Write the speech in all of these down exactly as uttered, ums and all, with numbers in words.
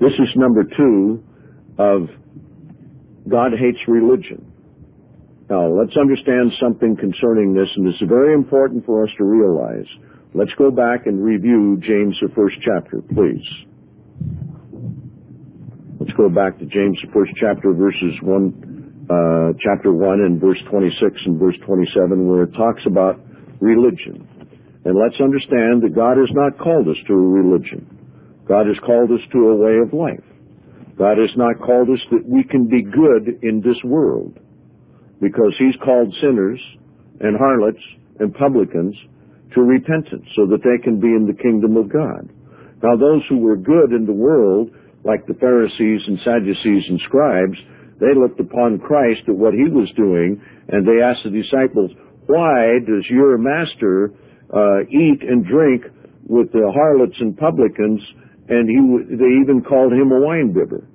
This is number two of God hates religion. Now, let's understand something concerning this, and this is very important for us to realize. Let's go back and review James, the first chapter, please. Let's go back to James, the first chapter, verses one, uh, chapter one, and verse twenty-six and verse twenty-seven, where it talks about religion. And let's understand that God has not called us to a religion. God has called us to a way of life. God has not called us that we can be good in this world, because He's called sinners and harlots and publicans to repentance so that they can be in the kingdom of God. Now, those who were good in the world, like the Pharisees and Sadducees and scribes, they looked upon Christ at what He was doing, and they asked the disciples, why does your master uh, eat and drink with the harlots and publicans? And he, they even called Him a winebibber.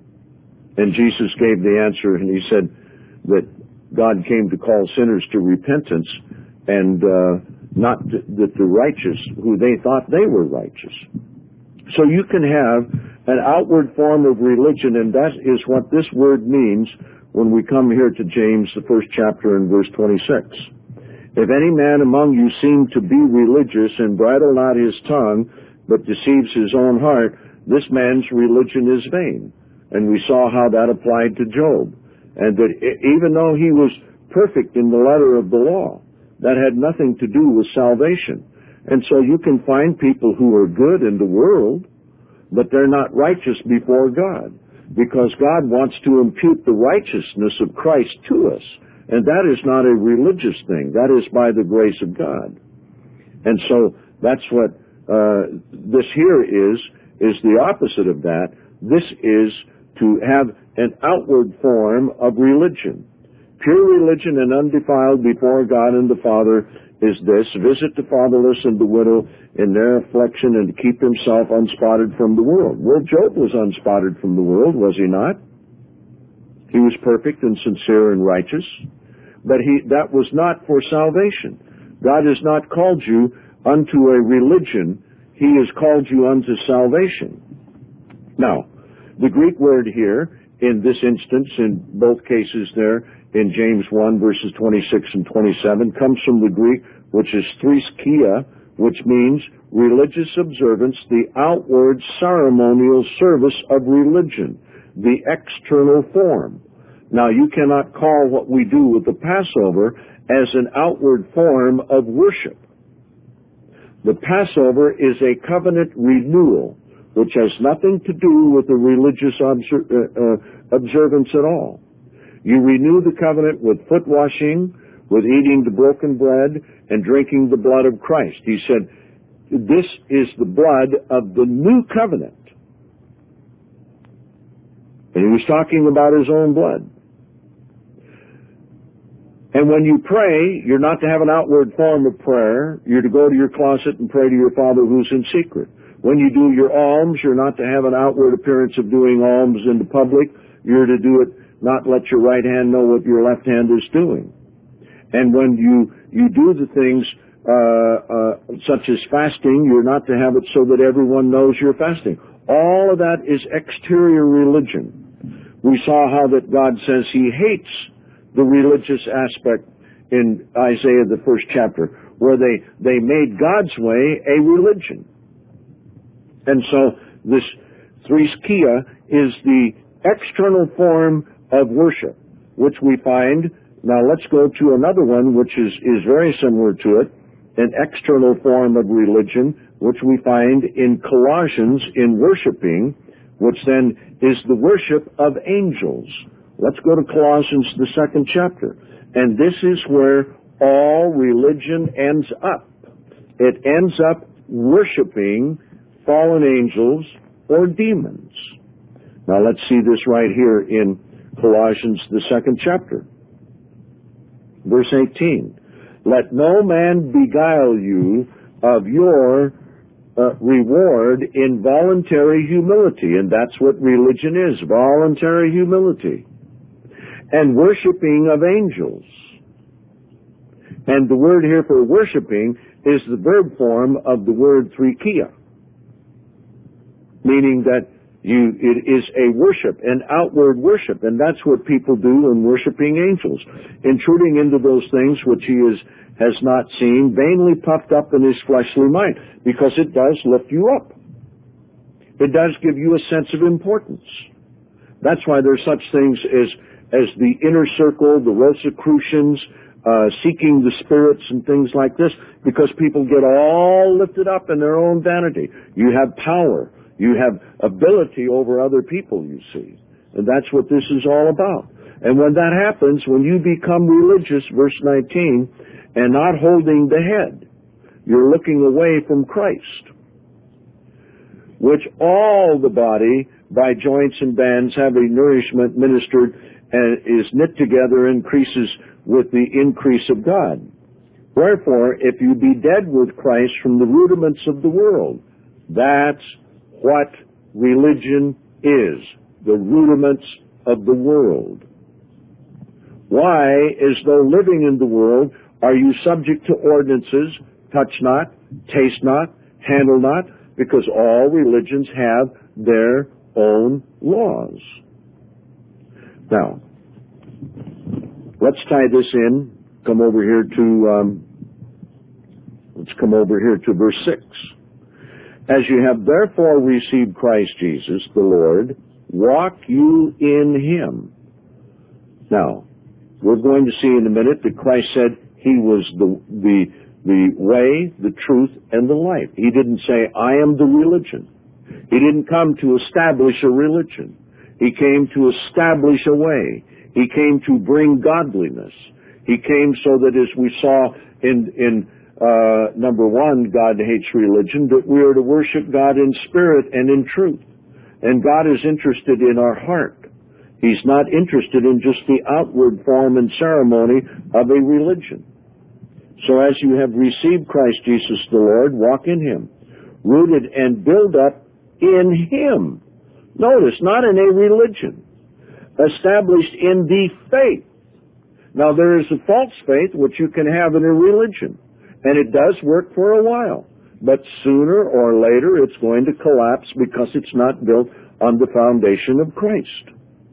And Jesus gave the answer, and He said that God came to call sinners to repentance, and uh, not that the righteous, who they thought they were righteous. So you can have an outward form of religion, and that is what this word means when we come here to James, the first chapter, and verse twenty-six. If any man among you seem to be religious and bridle not his tongue, but deceives his own heart, this man's religion is vain. And we saw how that applied to Job. And that even though he was perfect in the letter of the law, that had nothing to do with salvation. And so you can find people who are good in the world, but they're not righteous before God, because God wants to impute the righteousness of Christ to us. And that is not a religious thing. That is by the grace of God. And so that's what uh, this here is, is the opposite of that. This is to have an outward form of religion. Pure religion and undefiled before God and the Father is this: visit the fatherless and the widow in their affliction, and keep himself unspotted from the world. Well, Job was unspotted from the world, was he not? He was perfect and sincere and righteous, but he that was not for salvation. God has not called you unto a religion. He has called you unto salvation. Now, the Greek word here, in this instance, in both cases there, in James one, verses twenty-six and twenty-seven, comes from the Greek, which is threskia, which means religious observance, the outward ceremonial service of religion, the external form. Now, you cannot call what we do with the Passover as an outward form of worship. The Passover is a covenant renewal, which has nothing to do with the religious obser- uh, uh, observance at all. You renew the covenant with foot washing, with eating the broken bread, and drinking the blood of Christ. He said, this is the blood of the new covenant. And he was talking about his own blood. And when you pray, you're not to have an outward form of prayer. You're to go to your closet and pray to your Father who's in secret. When you do your alms, you're not to have an outward appearance of doing alms in the public. You're to do it, not let your right hand know what your left hand is doing. And when you, you do the things uh, uh, such as fasting, you're not to have it so that everyone knows you're fasting. All of that is exterior religion. We saw how that God says He hates the religious aspect in Isaiah, the first chapter, where they, they made God's way a religion. And so this threskia is the external form of worship, which we find. Now let's go to another one, which is, is very similar to it, an external form of religion, which we find in Colossians in worshiping, which then is the worship of angels. Let's go to Colossians, the second chapter. And this is where all religion ends up. It ends up worshiping fallen angels or demons. Now let's see this right here in Colossians, the second chapter. Verse eighteen. Let no man beguile you of your uh, reward in voluntary humility. And that's what religion is, voluntary humility. And worshiping of angels. And the word here for worshiping is the verb form of the word threskia, meaning that You, it is a worship, an outward worship, and that's what people do in worshiping angels, intruding into those things which he is, has not seen, vainly puffed up in his fleshly mind, because it does lift you up. It does give you a sense of importance. That's why there's such things as, as the inner circle, the Rosicrucians, uh, seeking the spirits and things like this, because people get all lifted up in their own vanity. You have power. You have ability over other people, you see. And that's what this is all about. And when that happens, when you become religious, verse nineteen, and not holding the head, you're looking away from Christ, which all the body, by joints and bands, having nourishment ministered, and is knit together, increases with the increase of God. Wherefore, if you be dead with Christ from the rudiments of the world, that's what religion is, the rudiments of the world. Why, as though living in the world, are you subject to ordinances, touch not, taste not, handle not, because all religions have their own laws. Now, let's tie this in, come over here to, um, let's come over here to verse six. As you have therefore received Christ Jesus, the Lord, walk you in him. Now, we're going to see in a minute that Christ said he was the, the, the way, the truth, and the life. He didn't say, I am the religion. He didn't come to establish a religion. He came to establish a way. He came to bring godliness. He came so that, as we saw in, in Uh, number one, God hates religion, that we are to worship God in spirit and in truth. And God is interested in our heart. He's not interested in just the outward form and ceremony of a religion. So as you have received Christ Jesus the Lord, walk in him, rooted and built up in him. Notice, not in a religion, established in the faith. Now there is a false faith which you can have in a religion. And it does work for a while. But sooner or later it's going to collapse because it's not built on the foundation of Christ.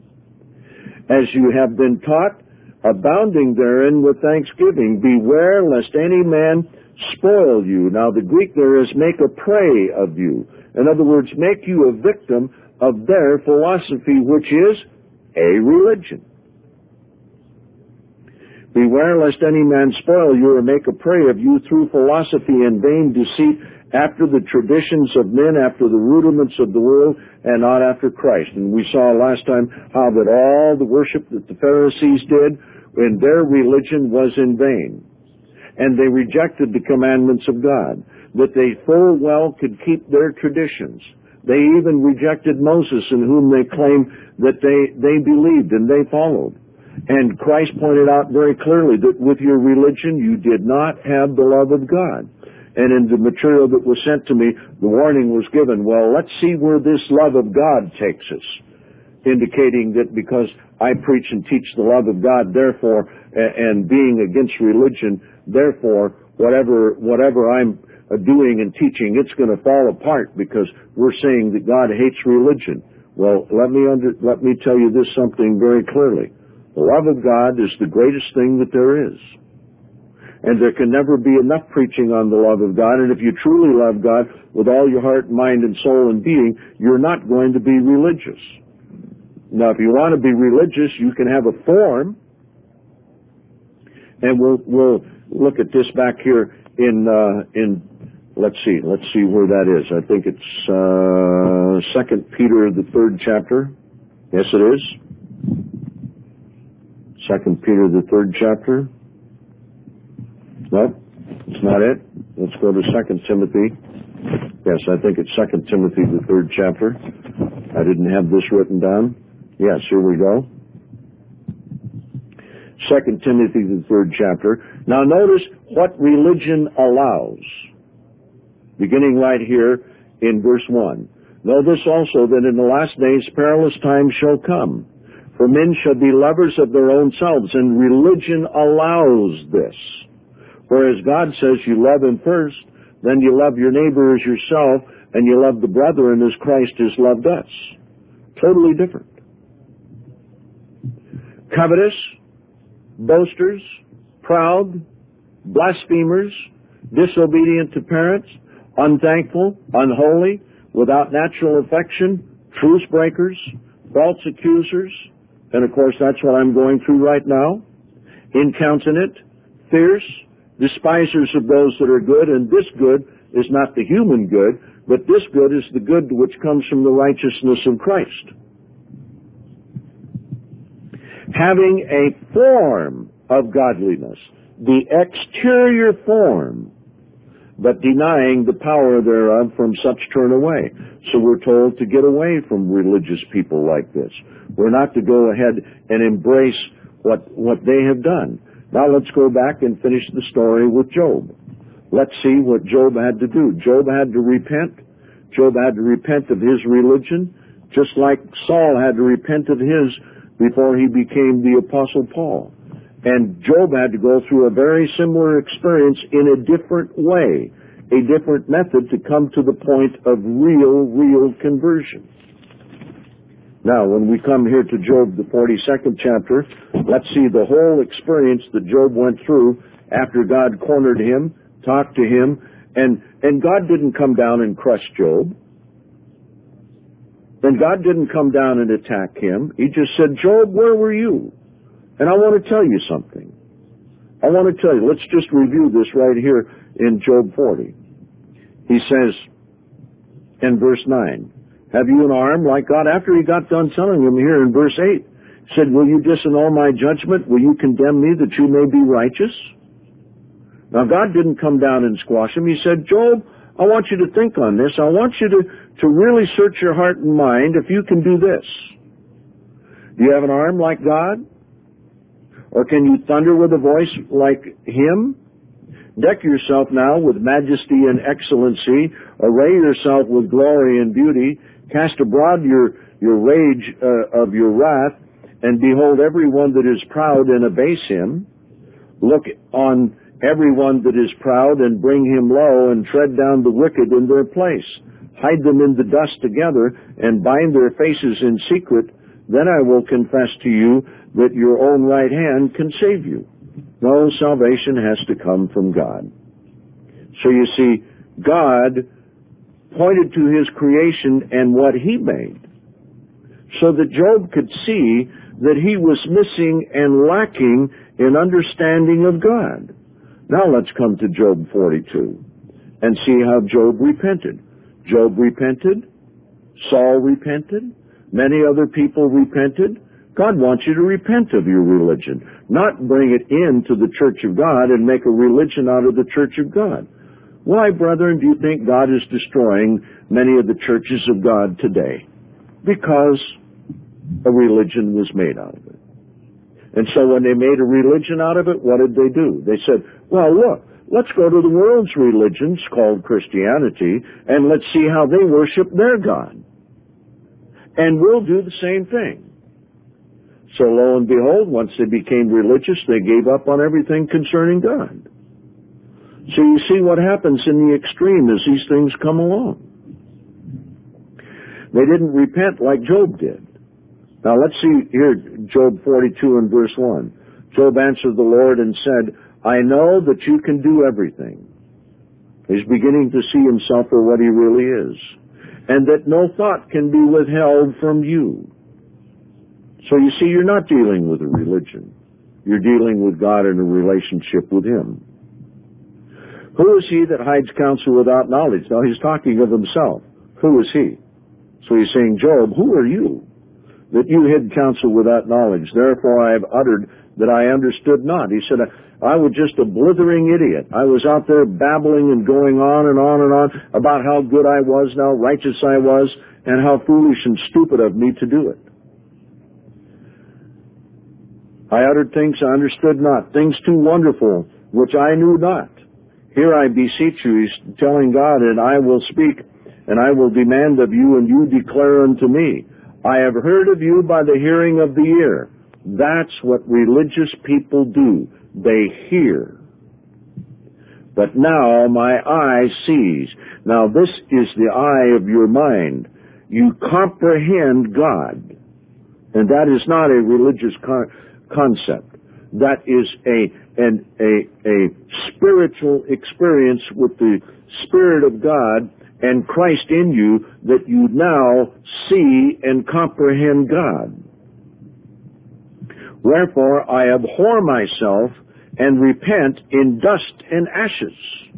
As you have been taught, abounding therein with thanksgiving, beware lest any man spoil you. Now the Greek there is make a prey of you. In other words, make you a victim of their philosophy, which is a religion. Beware lest any man spoil you or make a prey of you through philosophy and vain deceit, after the traditions of men, after the rudiments of the world, and not after Christ. And we saw last time how that all the worship that the Pharisees did in their religion was in vain. And they rejected the commandments of God, that they full well could keep their traditions. They even rejected Moses, in whom they claimed that they, they believed and they followed. And Christ pointed out very clearly that with your religion you did not have the love of God. And in the material that was sent to me, the warning was given, well, let's see where this love of God takes us. Indicating that because I preach and teach the love of God, therefore, and being against religion, therefore, whatever, whatever I'm doing and teaching, it's going to fall apart because we're saying that God hates religion. Well, let me under, let me tell you this something very clearly. The love of God is the greatest thing that there is. And there can never be enough preaching on the love of God. And if you truly love God with all your heart, mind, and soul and being, you're not going to be religious. Now, if you want to be religious, you can have a form. And we'll, we'll look at this back here in, uh, in, let's see, let's see where that is. I think it's, uh, Second Peter, the third chapter. Yes, it is. Second Peter, the third chapter. No, it's not it. Let's go to Second Timothy. Yes, I think it's Second Timothy, the third chapter. I didn't have this written down. Yes, here we go. Second Timothy, the third chapter. Now notice what religion allows. Beginning right here in verse one. Know this also, that in the last days perilous times shall come. For men shall be lovers of their own selves, and religion allows this. Whereas God says you love him first, then you love your neighbor as yourself, and you love the brethren as Christ has loved us. Totally different. Covetous, boasters, proud, blasphemers, disobedient to parents, unthankful, unholy, without natural affection, truce breakers, false accusers, and of course that's what I'm going through right now, incontinent, fierce, despisers of those that are good, and this good is not the human good, but this good is the good which comes from the righteousness of Christ. Having a form of godliness, the exterior form, but denying the power thereof, from such turn away. So we're told to get away from religious people like this. We're not to go ahead and embrace what, what they have done. Now let's go back and finish the story with Job. Let's see what Job had to do. Job had to repent. Job had to repent of his religion, just like Saul had to repent of his before he became the Apostle Paul. And Job had to go through a very similar experience in a different way, a different method to come to the point of real, real conversion. Now, when we come here to Job, the forty-second chapter, let's see the whole experience that Job went through after God cornered him, talked to him, and, and God didn't come down and crush Job. And God didn't come down and attack him. He just said, Job, where were you? And I want to tell you something. I want to tell you, let's just review this right here in Job forty. He says in verse nine, have you an arm like God? After he got done telling him here in verse eight, he said, will you disannul my judgment? Will you condemn me that you may be righteous? Now God didn't come down and squash him. He said, Job, I want you to think on this. I want you to, to really search your heart and mind if you can do this. Do you have an arm like God? Or can you thunder with a voice like him? Deck yourself now with majesty and excellency. Array yourself with glory and beauty. Cast abroad your, your rage uh, of your wrath, and behold everyone that is proud and abase him. Look on everyone that is proud and bring him low, and tread down the wicked in their place. Hide them in the dust together, and bind their faces in secret. Then I will confess to you that your own right hand can save you. No, salvation has to come from God. So you see, God pointed to his creation and what he made, so that Job could see that he was missing and lacking in understanding of God. Now let's come to Job forty-two and see how Job repented. Job repented. Saul repented. Many other people repented. God wants you to repent of your religion, not bring it into the church of God and make a religion out of the church of God. Why, brethren, do you think God is destroying many of the churches of God today? Because a religion was made out of it. And so when they made a religion out of it, what did they do? They said, well, look, let's go to the world's religions called Christianity, and let's see how they worship their God. And we'll do the same thing. So lo and behold, once they became religious, they gave up on everything concerning God. So you see what happens in the extreme as these things come along. They didn't repent like Job did. Now let's see here, Job forty-two and verse one. Job answered the Lord and said, I know that you can do everything. He's beginning to see himself for what he really is. And that no thought can be withheld from you. So you see, you're not dealing with a religion. You're dealing with God in a relationship with him. Who is he that hides counsel without knowledge? Now he's talking of himself. Who is he? So he's saying, Job, who are you that you hid counsel without knowledge? Therefore I have uttered that I understood not. He said, I was just a blithering idiot. I was out there babbling and going on and on and on about how good I was, and how righteous I was, and how foolish and stupid of me to do it. I uttered things I understood not, things too wonderful, which I knew not. Here I beseech you, he's telling God, and I will speak, and I will demand of you, and you declare unto me. I have heard of you by the hearing of the ear. That's what religious people do. They hear. But now my eye sees. Now this is the eye of your mind. you comprehend God. And that is not a religious con- concept. That is a, an, a, a spiritual experience with the Spirit of God and Christ in you, that you now see and comprehend God. Wherefore I abhor myself and repent in dust and ashes.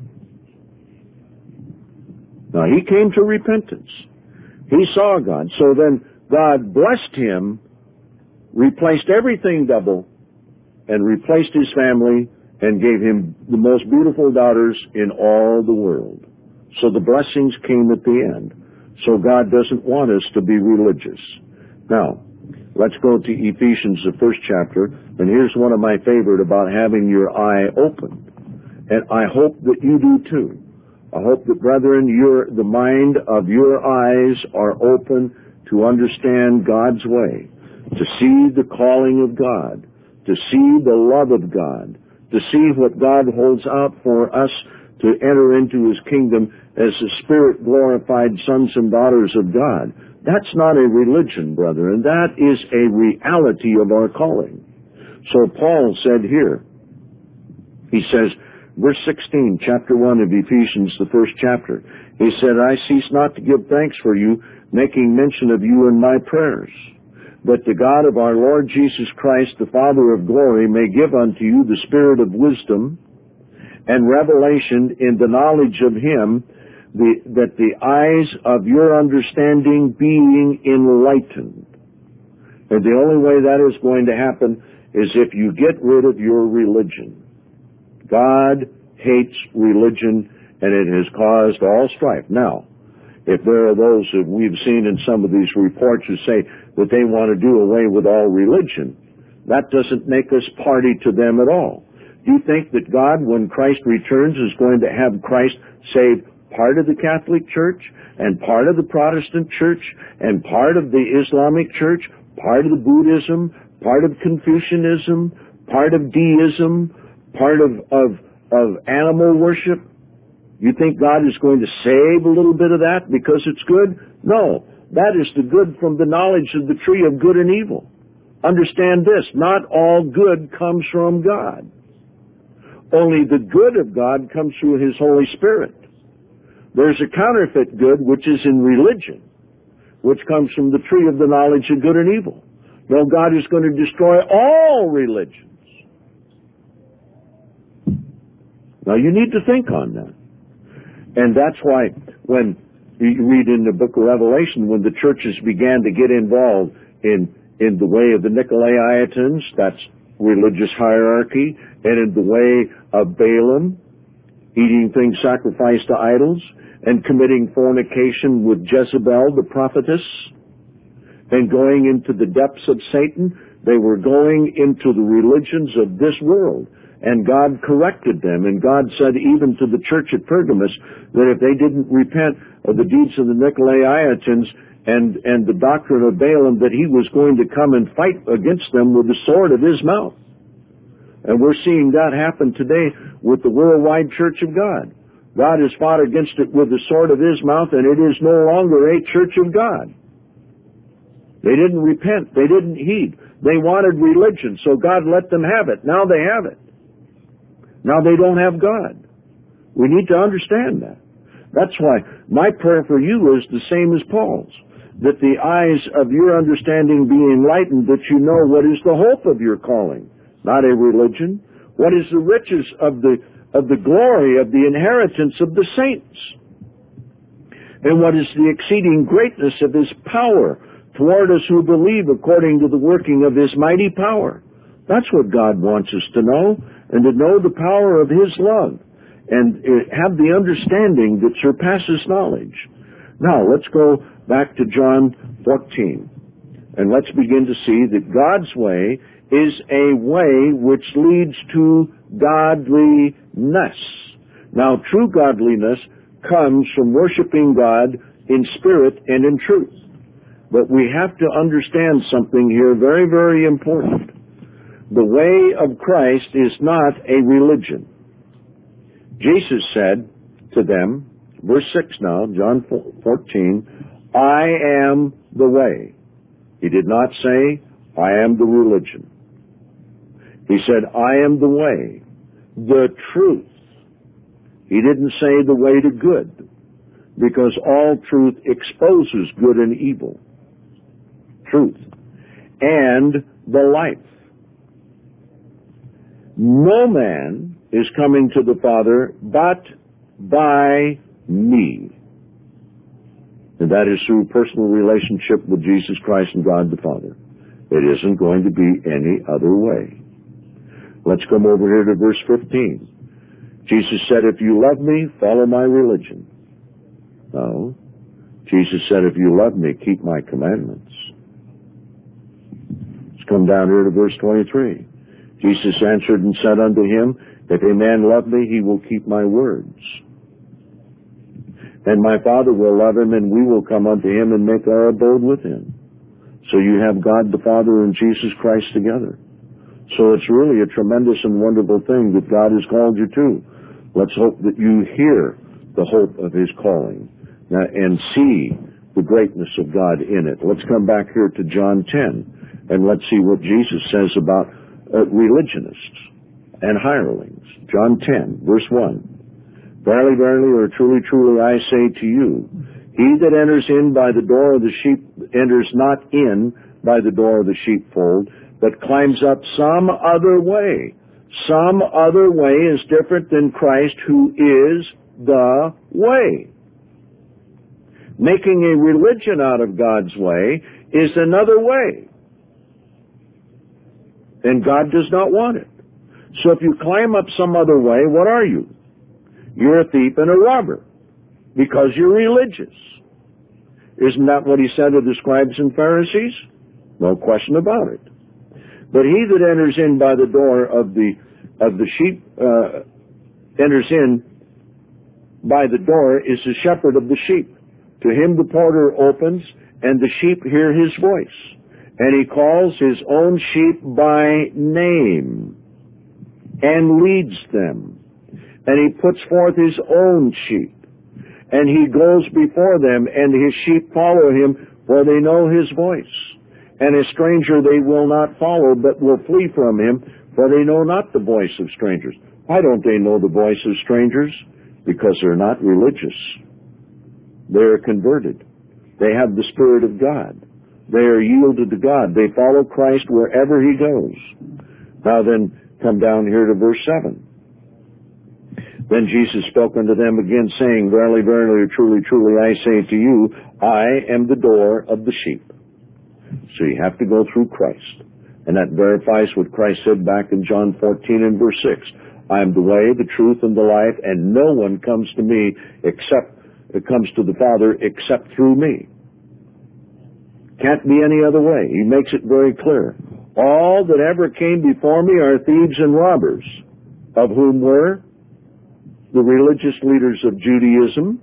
Now he came to repentance. He saw God. So then God blessed him, replaced everything double, and replaced his family, and gave him the most beautiful daughters in all the world. So the blessings came at the end. So God doesn't want us to be religious. Now, let's go to Ephesians, the first chapter, and here's one of my favorite about having your eye open. And I hope that you do too. I hope that, brethren, your, the mind of your eyes are open to understand God's way, to see the calling of God, to see the love of God, to see what God holds out for us to enter into His kingdom as the Spirit-glorified sons and daughters of God. That's not a religion, brethren. That is a reality of our calling. So Paul said here, he says, verse sixteen, chapter one of Ephesians, the first chapter, he said, I cease not to give thanks for you, making mention of you in my prayers, that the God of our Lord Jesus Christ, the Father of glory, may give unto you the spirit of wisdom and revelation in the knowledge of Him, the, that the eyes of your understanding being enlightened. And the only way that is going to happen is if you get rid of your religion. God hates religion, and it has caused all strife. Now, if there are those that we've seen in some of these reports who say that they want to do away with all religion, that doesn't make us party to them at all. Do you think that God, when Christ returns, is going to have Christ save part of the Catholic Church and part of the Protestant Church and part of the Islamic Church, part of the Buddhism, part of Confucianism, part of deism, part of, of, of animal worship? You think God is going to save a little bit of that because it's good? No. That is the good from the knowledge of the tree of good and evil. Understand this, not all good comes from God. Only the good of God comes through His Holy Spirit. There's a counterfeit good which is in religion, which comes from the tree of the knowledge of good and evil. No, God is going to destroy all religions. Now you need to think on that. And that's why when you read in the book of Revelation, when the churches began to get involved in, in the way of the Nicolaitans, that's religious hierarchy, and in the way of Balaam, eating things sacrificed to idols, and committing fornication with Jezebel, the prophetess, and going into the depths of Satan, they were going into the religions of this world. And God corrected them, and God said even to the church at Pergamos that if they didn't repent of the deeds of the Nicolaitans and, and the doctrine of Balaam, that He was going to come and fight against them with the sword of His mouth. And we're seeing that happen today with the worldwide church of God. God has fought against it with the sword of His mouth, and it is no longer a church of God. They didn't repent. They didn't heed. They wanted religion, so God let them have it. Now they have it. Now they don't have God. We need to understand that. That's why my prayer for you is the same as Paul's, that the eyes of your understanding be enlightened, that you know what is the hope of your calling, not a religion. What is the riches of the of the glory of the inheritance of the saints? And what is the exceeding greatness of His power toward us who believe according to the working of His mighty power? That's what God wants us to know, and to know the power of His love, and have the understanding that surpasses knowledge. Now, let's go back to John fourteen, and let's begin to see that God's way is a way which leads to godliness. Now, true godliness comes from worshiping God in spirit and in truth. But we have to understand something here very, very important. The way of Christ is not a religion. Jesus said to them, verse six now, John fourteen, I am the way. He did not say, I am the religion. He said, I am the way, the truth. He didn't say the way to good, because all truth exposes good and evil. Truth. And the life. No man is coming to the Father but by me. And that is through personal relationship with Jesus Christ and God the Father. It isn't going to be any other way. Let's come over here to verse fifteen. Jesus said, if you love me, follow my religion. No. Jesus said, if you love me, keep my commandments. Let's come down here to verse twenty-three. Jesus answered and said unto him, if a man love me, he will keep my words. And my Father will love him, and we will come unto him and make our abode with him. So you have God the Father and Jesus Christ together. So it's really a tremendous and wonderful thing that God has called you to. Let's hope that you hear the hope of his calling and see the greatness of God in it. Let's come back here to John ten, and let's see what Jesus says about uh, religionists and hirelings. John ten, verse one. Verily, verily, or truly, truly, I say to you, he that enters in by the door of the sheep enters not in by the door of the sheepfold, but climbs up some other way. Some other way is different than Christ, who is the way. Making a religion out of God's way is another way. And God does not want it. So if you climb up some other way, what are you? You're a thief and a robber, because you're religious. Isn't that what he said to the scribes and Pharisees? No question about it. But he that enters in by the door of the of the sheep uh, enters in by the door is the shepherd of the sheep. To him the porter opens, and the sheep hear his voice. And he calls his own sheep by name and leads them. And he puts forth his own sheep. And he goes before them, and his sheep follow him, for they know his voice. And a stranger they will not follow, but will flee from him, for they know not the voice of strangers. Why don't they know the voice of strangers? Because they're not religious. They are converted. They have the Spirit of God. They are yielded to God. They follow Christ wherever he goes. Now then, come down here to verse seven. Then Jesus spoke unto them again, saying, Verily, verily, truly, truly, I say to you, I am the door of the sheep. So you have to go through Christ. And that verifies what Christ said back in John fourteen and verse six. I am the way, the truth, and the life, and no one comes to me except, it comes to the Father except through me. Can't be any other way. He makes it very clear. All that ever came before me are thieves and robbers, of whom were the religious leaders of Judaism,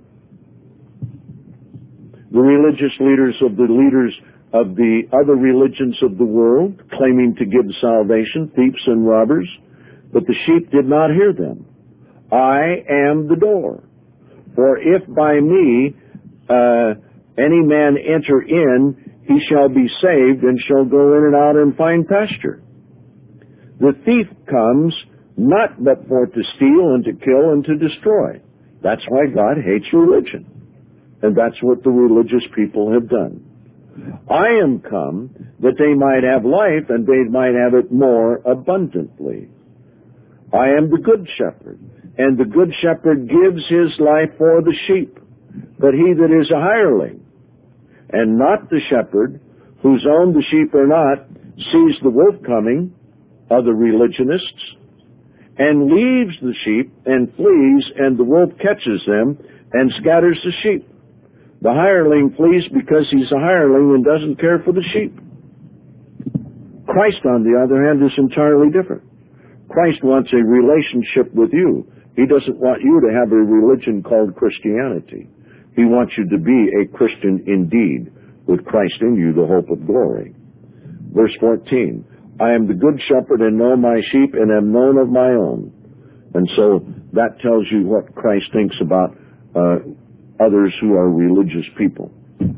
the religious leaders of the leaders of the other religions of the world, claiming to give salvation, thieves and robbers, but the sheep did not hear them. I am the door. For if by me uh, any man enter in, he shall be saved, and shall go in and out and find pasture. The thief comes not but for to steal and to kill and to destroy. That's why God hates religion. And that's what the religious people have done. I am come that they might have life, and they might have it more abundantly. I am the good shepherd, and the good shepherd gives his life for the sheep. But he that is a hireling, and not the shepherd, whose own the sheep are not, sees the wolf coming, of the religionists, and leaves the sheep and flees, and the wolf catches them and scatters the sheep. The hireling flees because he's a hireling and doesn't care for the sheep. Christ, on the other hand, is entirely different. Christ wants a relationship with you. He doesn't want you to have a religion called Christianity. He wants you to be a Christian indeed, with Christ in you, the hope of glory. Verse fourteen. I am the good shepherd, and know my sheep, and am known of my own. And so that tells you what Christ thinks about uh, others who are religious people.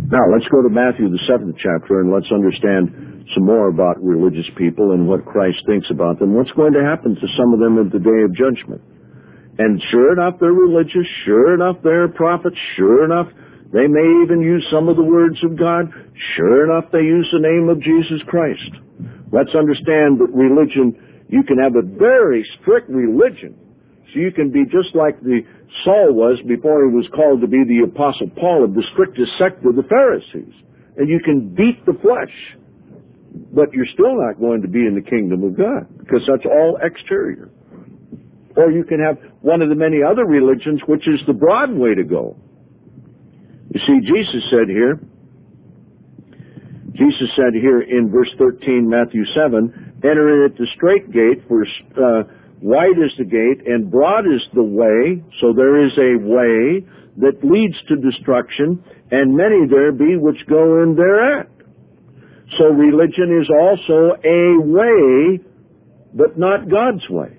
Now, let's go to Matthew, the seventh chapter, and let's understand some more about religious people and what Christ thinks about them. What's going to happen to some of them at the day of judgment? And sure enough, they're religious. Sure enough, they're prophets. Sure enough, they may even use some of the words of God. Sure enough, they use the name of Jesus Christ. Let's understand that religion, you can have a very strict religion. So you can be just like the Saul was before he was called to be the Apostle Paul, of the strictest sect of the Pharisees. And you can beat the flesh, but you're still not going to be in the kingdom of God, because that's all exterior. Or you can have one of the many other religions, which is the broad way to go. You see, Jesus said here, Jesus said here in verse thirteen, Matthew seven, enter in at the strait gate, for uh, wide is the gate, and broad is the way, so there is a way that leads to destruction, and many there be which go in thereat. So religion is also a way, but not God's way.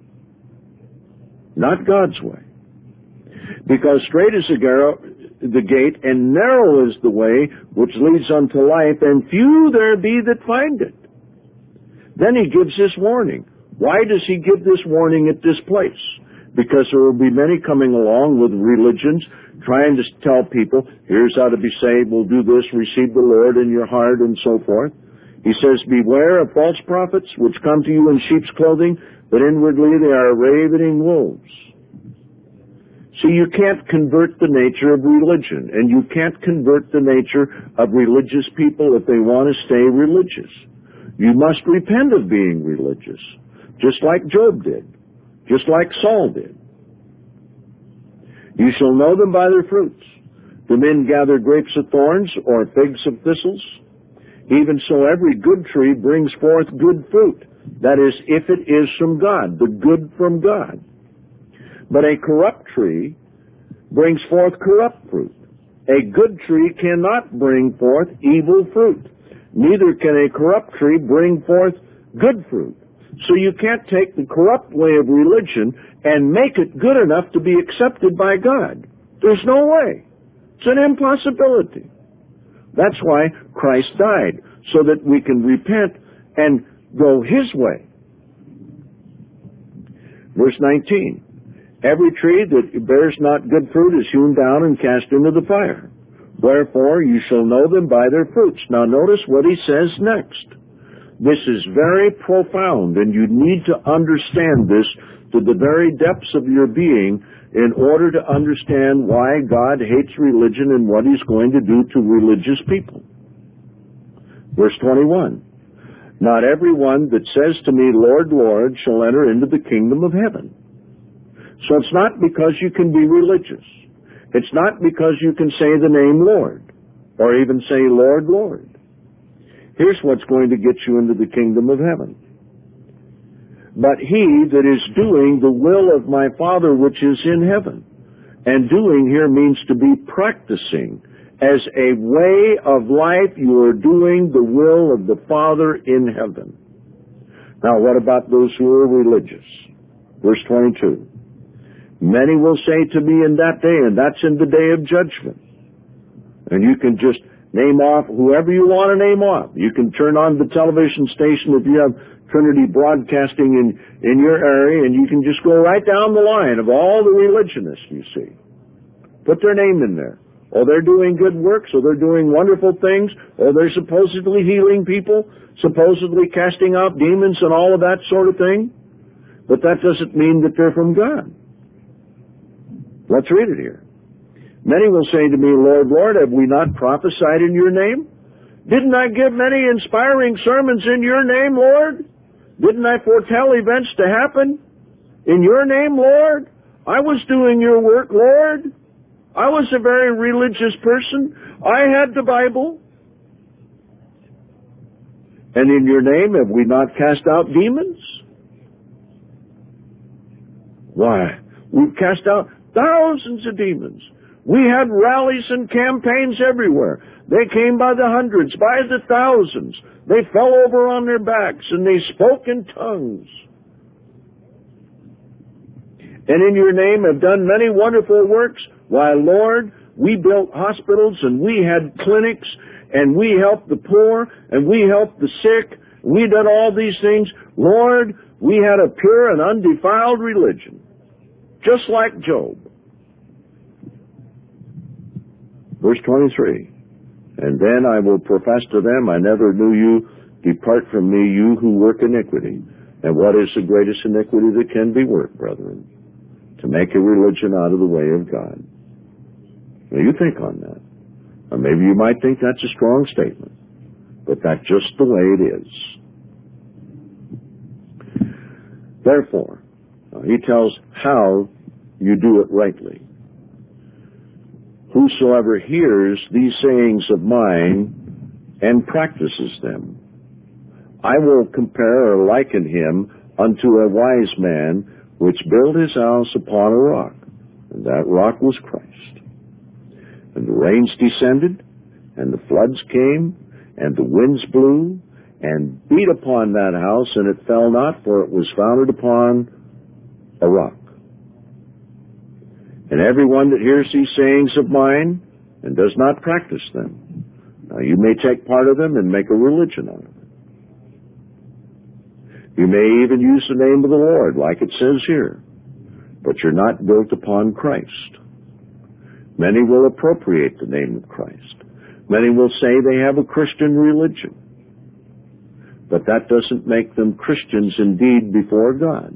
Not God's way. Because straight is the gate, and narrow is the way which leads unto life, and few there be that find it. Then he gives this warning. Why does he give this warning at this place? Because there will be many coming along with religions trying to tell people, here's how to be saved, we'll do this, receive the Lord in your heart, and so forth. He says, beware of false prophets, which come to you in sheep's clothing, but inwardly they are ravening wolves. See, you can't convert the nature of religion, and you can't convert the nature of religious people if they want to stay religious. You must repent of being religious, just like Job did, just like Saul did. You shall know them by their fruits. Do men gather grapes of thorns or figs of thistles? Even so every good tree brings forth good fruit. That is, if it is from God, the good from God. But a corrupt tree brings forth corrupt fruit. A good tree cannot bring forth evil fruit. Neither can a corrupt tree bring forth good fruit. So you can't take the corrupt way of religion and make it good enough to be accepted by God. There's no way. It's an impossibility. That's why Christ died, so that we can repent and go His way. Verse nineteen, every tree that bears not good fruit is hewn down and cast into the fire. Wherefore you shall know them by their fruits. Now notice what he says next. This is very profound, and you need to understand this to the very depths of your being in order to understand why God hates religion and what He's going to do to religious people. Verse twenty-one, not everyone that says to me, Lord, Lord, shall enter into the kingdom of heaven. So it's not because you can be religious. It's not because you can say the name Lord, or even say, Lord, Lord. Here's what's going to get you into the kingdom of heaven. But he that is doing the will of my Father which is in heaven. And doing here means to be practicing. As a way of life, you are doing the will of the Father in heaven. Now, what about those who are religious? Verse twenty-two. Many will say to me in that day, and that's in the day of judgment. And you can just name off whoever you want to name off. You can turn on the television station if you have Trinity Broadcasting in, in your area, and you can just go right down the line of all the religionists you see. Put their name in there. Or they're doing good works, or they're doing wonderful things, or they're supposedly healing people, supposedly casting out demons and all of that sort of thing. But that doesn't mean that they're from God. Let's read it here. Many will say to me, Lord, Lord, have we not prophesied in your name? Didn't I give many inspiring sermons in your name, Lord? Didn't I foretell events to happen in your name, Lord? I was doing your work, Lord. I was a very religious person. I had the Bible. And in your name have we not cast out demons? Why? We've cast out thousands of demons. We had rallies and campaigns everywhere. They came by the hundreds, by the thousands. They fell over on their backs and they spoke in tongues. And in your name have done many wonderful works. Why, Lord, we built hospitals and we had clinics and we helped the poor and we helped the sick. We did all these things. Lord, we had a pure and undefiled religion, just like Job. Verse twenty-three, and then I will profess to them, I never knew you. Depart from me, you who work iniquity. And what is the greatest iniquity that can be worked, brethren? To make a religion out of the way of God. Now you think on that. Or maybe you might think that's a strong statement, but that's just the way it is. Therefore, he tells how you do it rightly. Whosoever hears these sayings of mine and practices them, I will compare or liken him unto a wise man which built his house upon a rock, and that rock was Christ. And the rains descended, and the floods came, and the winds blew, and beat upon that house, and it fell not, for it was founded upon a rock. And everyone that hears these sayings of mine and does not practice them, now you may take part of them and make a religion out of it. You may even use the name of the Lord, like it says here, but you're not built upon Christ. Many will appropriate the name of Christ. Many will say they have a Christian religion, but that doesn't make them Christians indeed before God.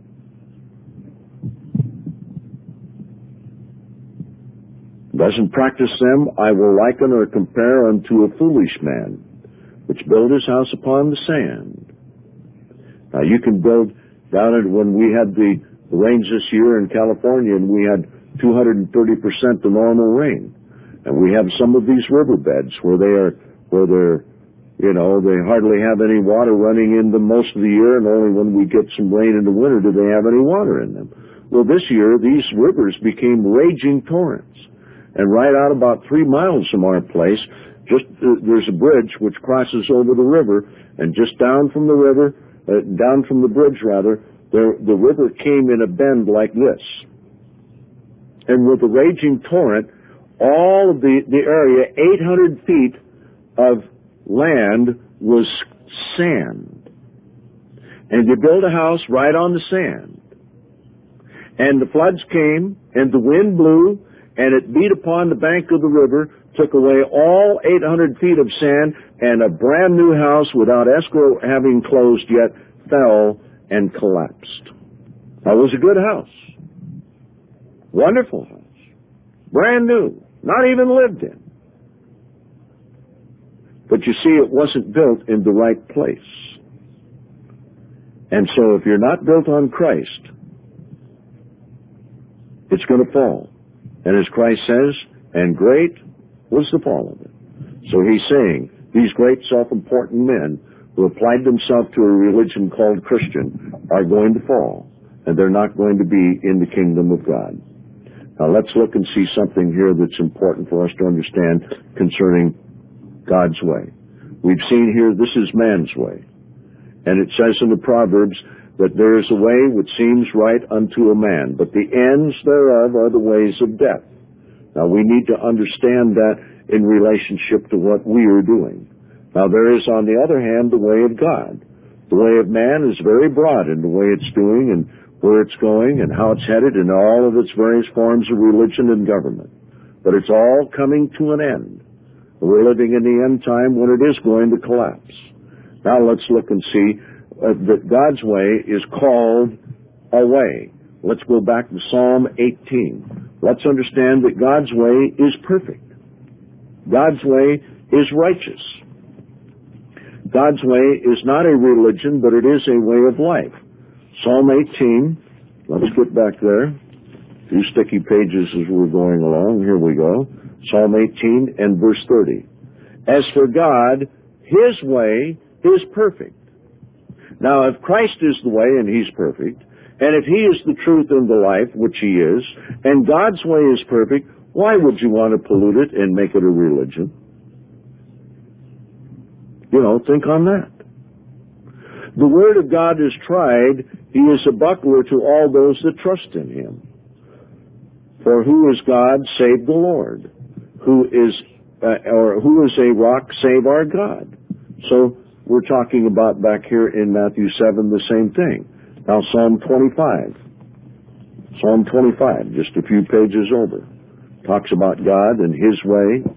Doesn't practice them, I will liken or compare unto a foolish man, which built his house upon the sand. Now you can build down it when we had the rains this year in California, and we had two hundred thirty percent the normal rain. And we have some of these riverbeds where they are, where they're, you know, they hardly have any water running in them most of the year, and only when we get some rain in the winter do they have any water in them. Well, this year, these rivers became raging torrents. And right out about three miles from our place, just uh, there's a bridge which crosses over the river, and just down from the river, uh, down from the bridge rather, there, the river came in a bend like this. And with the raging torrent, all of the, the area, eight hundred feet of land was sand. And you build a house right on the sand. And the floods came, and the wind blew, and it beat upon the bank of the river, took away all eight hundred feet of sand, and a brand new house without escrow having closed yet fell and collapsed. That was a good house. Wonderful house. Brand new. Not even lived in. But you see, it wasn't built in the right place. And so if you're not built on Christ, it's going to fall. And as Christ says, and great was the fall of it. So he's saying, these great self-important men who applied themselves to a religion called Christian are going to fall, and they're not going to be in the kingdom of God. Now let's look and see something here that's important for us to understand concerning God's way. We've seen here this is man's way. And it says in the Proverbs that there is a way which seems right unto a man, but the ends thereof are the ways of death. Now we need to understand that in relationship to what we are doing. Now there is, on the other hand, the way of God. The way of man is very broad in the way it's doing and where it's going and how it's headed in all of its various forms of religion and government. But it's all coming to an end. We're living in the end time when it is going to collapse. Now let's look and see Uh, that God's way is called a way. Let's go back to Psalm eighteen. Let's understand that God's way is perfect. God's way is righteous. God's way is not a religion, but it is a way of life. Psalm eighteen, let's get back there. A few sticky pages as we're going along. Here we go. Psalm eighteen and verse thirty. As for God, His way is perfect. Now, if Christ is the way and He's perfect, and if He is the truth and the life, which He is, and God's way is perfect, why would you want to pollute it and make it a religion? You know, think on that. The Word of God is tried. He is a buckler to all those that trust in Him. For who is God save the Lord? Who is, uh, or who is a rock save our God? So we're talking about back here in Matthew seven the same thing. Now Psalm twenty-five. Psalm twenty-five, just a few pages over, talks about God and His way.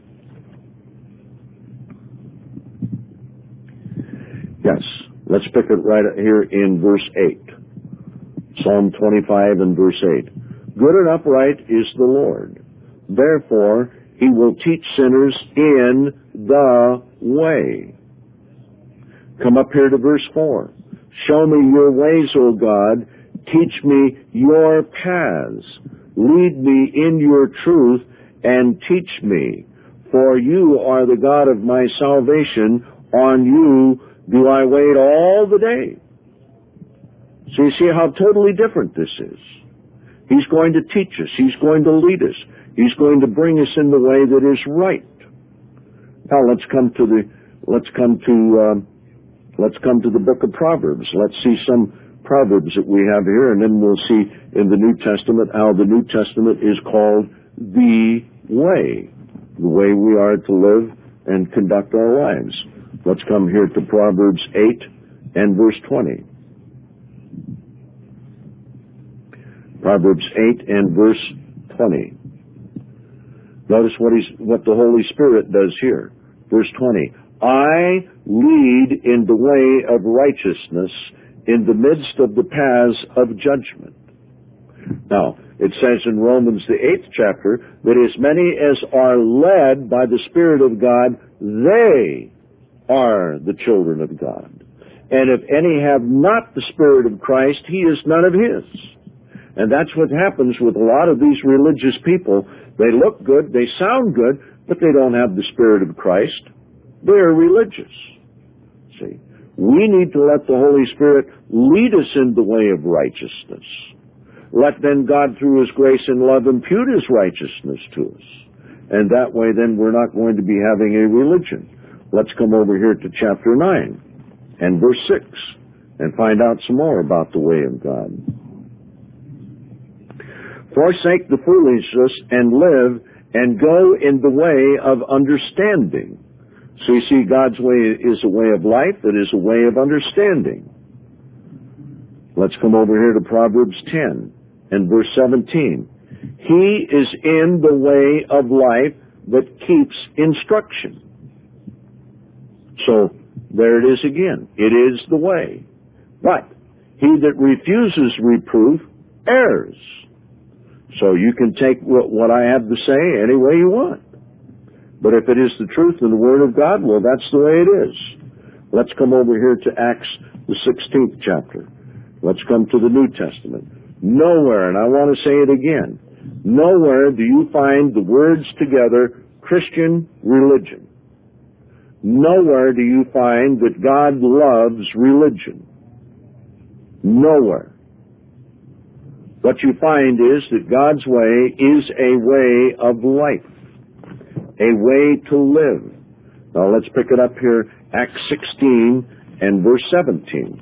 Yes, let's pick it right here in verse eight. Psalm twenty-five and verse eight. Good and upright is the Lord. Therefore, He will teach sinners in the way. Come up here to verse four. Show me your ways, O God. Teach me your paths. Lead me in your truth and teach me. For you are the God of my salvation. On you do I wait all the day. So you see how totally different this is. He's going to teach us. He's going to lead us. He's going to bring us in the way that is right. Now let's come to the let's come to um, let's come to the book of Proverbs. Let's see some Proverbs that we have here, and then we'll see in the New Testament how the New Testament is called the way, the way we are to live and conduct our lives. Let's come here to Proverbs eight and verse twenty. Proverbs eight and verse twenty. Notice what he's, what the Holy Spirit does here. Verse twenty. I lead in the way of righteousness in the midst of the paths of judgment. Now, it says in Romans the eighth chapter that as many as are led by the Spirit of God, they are the children of God. And if any have not the Spirit of Christ, he is none of his. And that's what happens with a lot of these religious people. They look good, they sound good, but they don't have the Spirit of Christ. They're religious. See, we need to let the Holy Spirit lead us in the way of righteousness. Let then God, through His grace and love, impute His righteousness to us. And that way then we're not going to be having a religion. Let's come over here to chapter nine and verse six and find out some more about the way of God. Forsake the foolishness and live, and go in the way of understanding. So you see, God's way is a way of life, it is a way of understanding. Let's come over here to Proverbs ten and verse seventeen. He is in the way of life that keeps instruction. So, there it is again. It is the way. But he that refuses reproof errs. So you can take what I have to say any way you want. But if it is the truth and the Word of God, well, that's the way it is. Let's come over here to Acts, the sixteenth chapter. Let's come to the New Testament. Nowhere, and I want to say it again, nowhere do you find the words together, Christian religion. Nowhere do you find that God loves religion. Nowhere. What you find is that God's way is a way of life, a way to live. Now let's pick it up here, Acts sixteen and verse seventeen.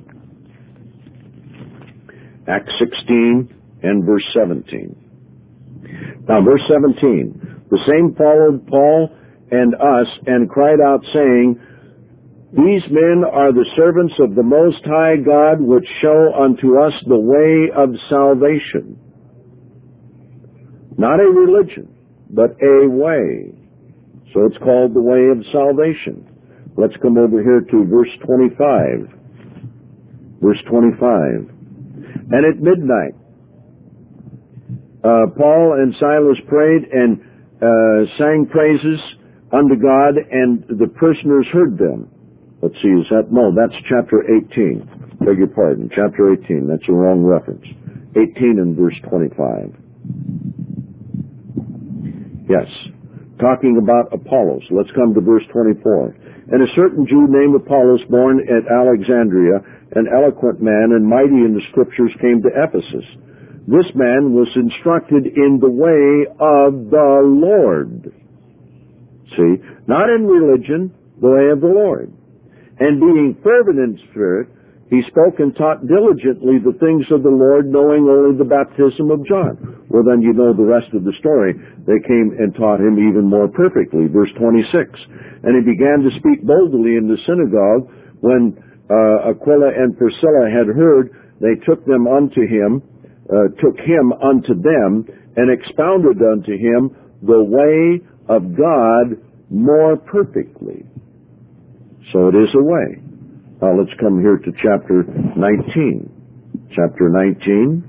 Acts sixteen and verse seventeen. Now verse seventeen. The same followed Paul and us and cried out, saying, These men are the servants of the Most High God, which show unto us the way of salvation. Not a religion, but a way. So it's called the way of salvation. Let's come over here to verse twenty-five. Verse twenty-five. And at midnight, uh, Paul and Silas prayed and uh, sang praises unto God, and the prisoners heard them. Let's see, is that, no, that's chapter eighteen. Beg your pardon, chapter eighteen, that's a wrong reference. eighteen and verse twenty-five. Yes, talking about Apollos. Let's come to verse twenty-four. And a certain Jew named Apollos, born at Alexandria, an eloquent man and mighty in the Scriptures, came to Ephesus. This man was instructed in the way of the Lord. See, not in religion, the way of the Lord. And being fervent in spirit, He spoke and taught diligently the things of the Lord, knowing only the baptism of John. Well, then you know the rest of the story. They came and taught him even more perfectly. Verse twenty-six. And he began to speak boldly in the synagogue. When uh, Aquila and Priscilla had heard, they took them unto him, uh, took him unto them, and expounded unto him the way of God more perfectly. So it is a way. Now let's come here to chapter nineteen. Chapter nineteen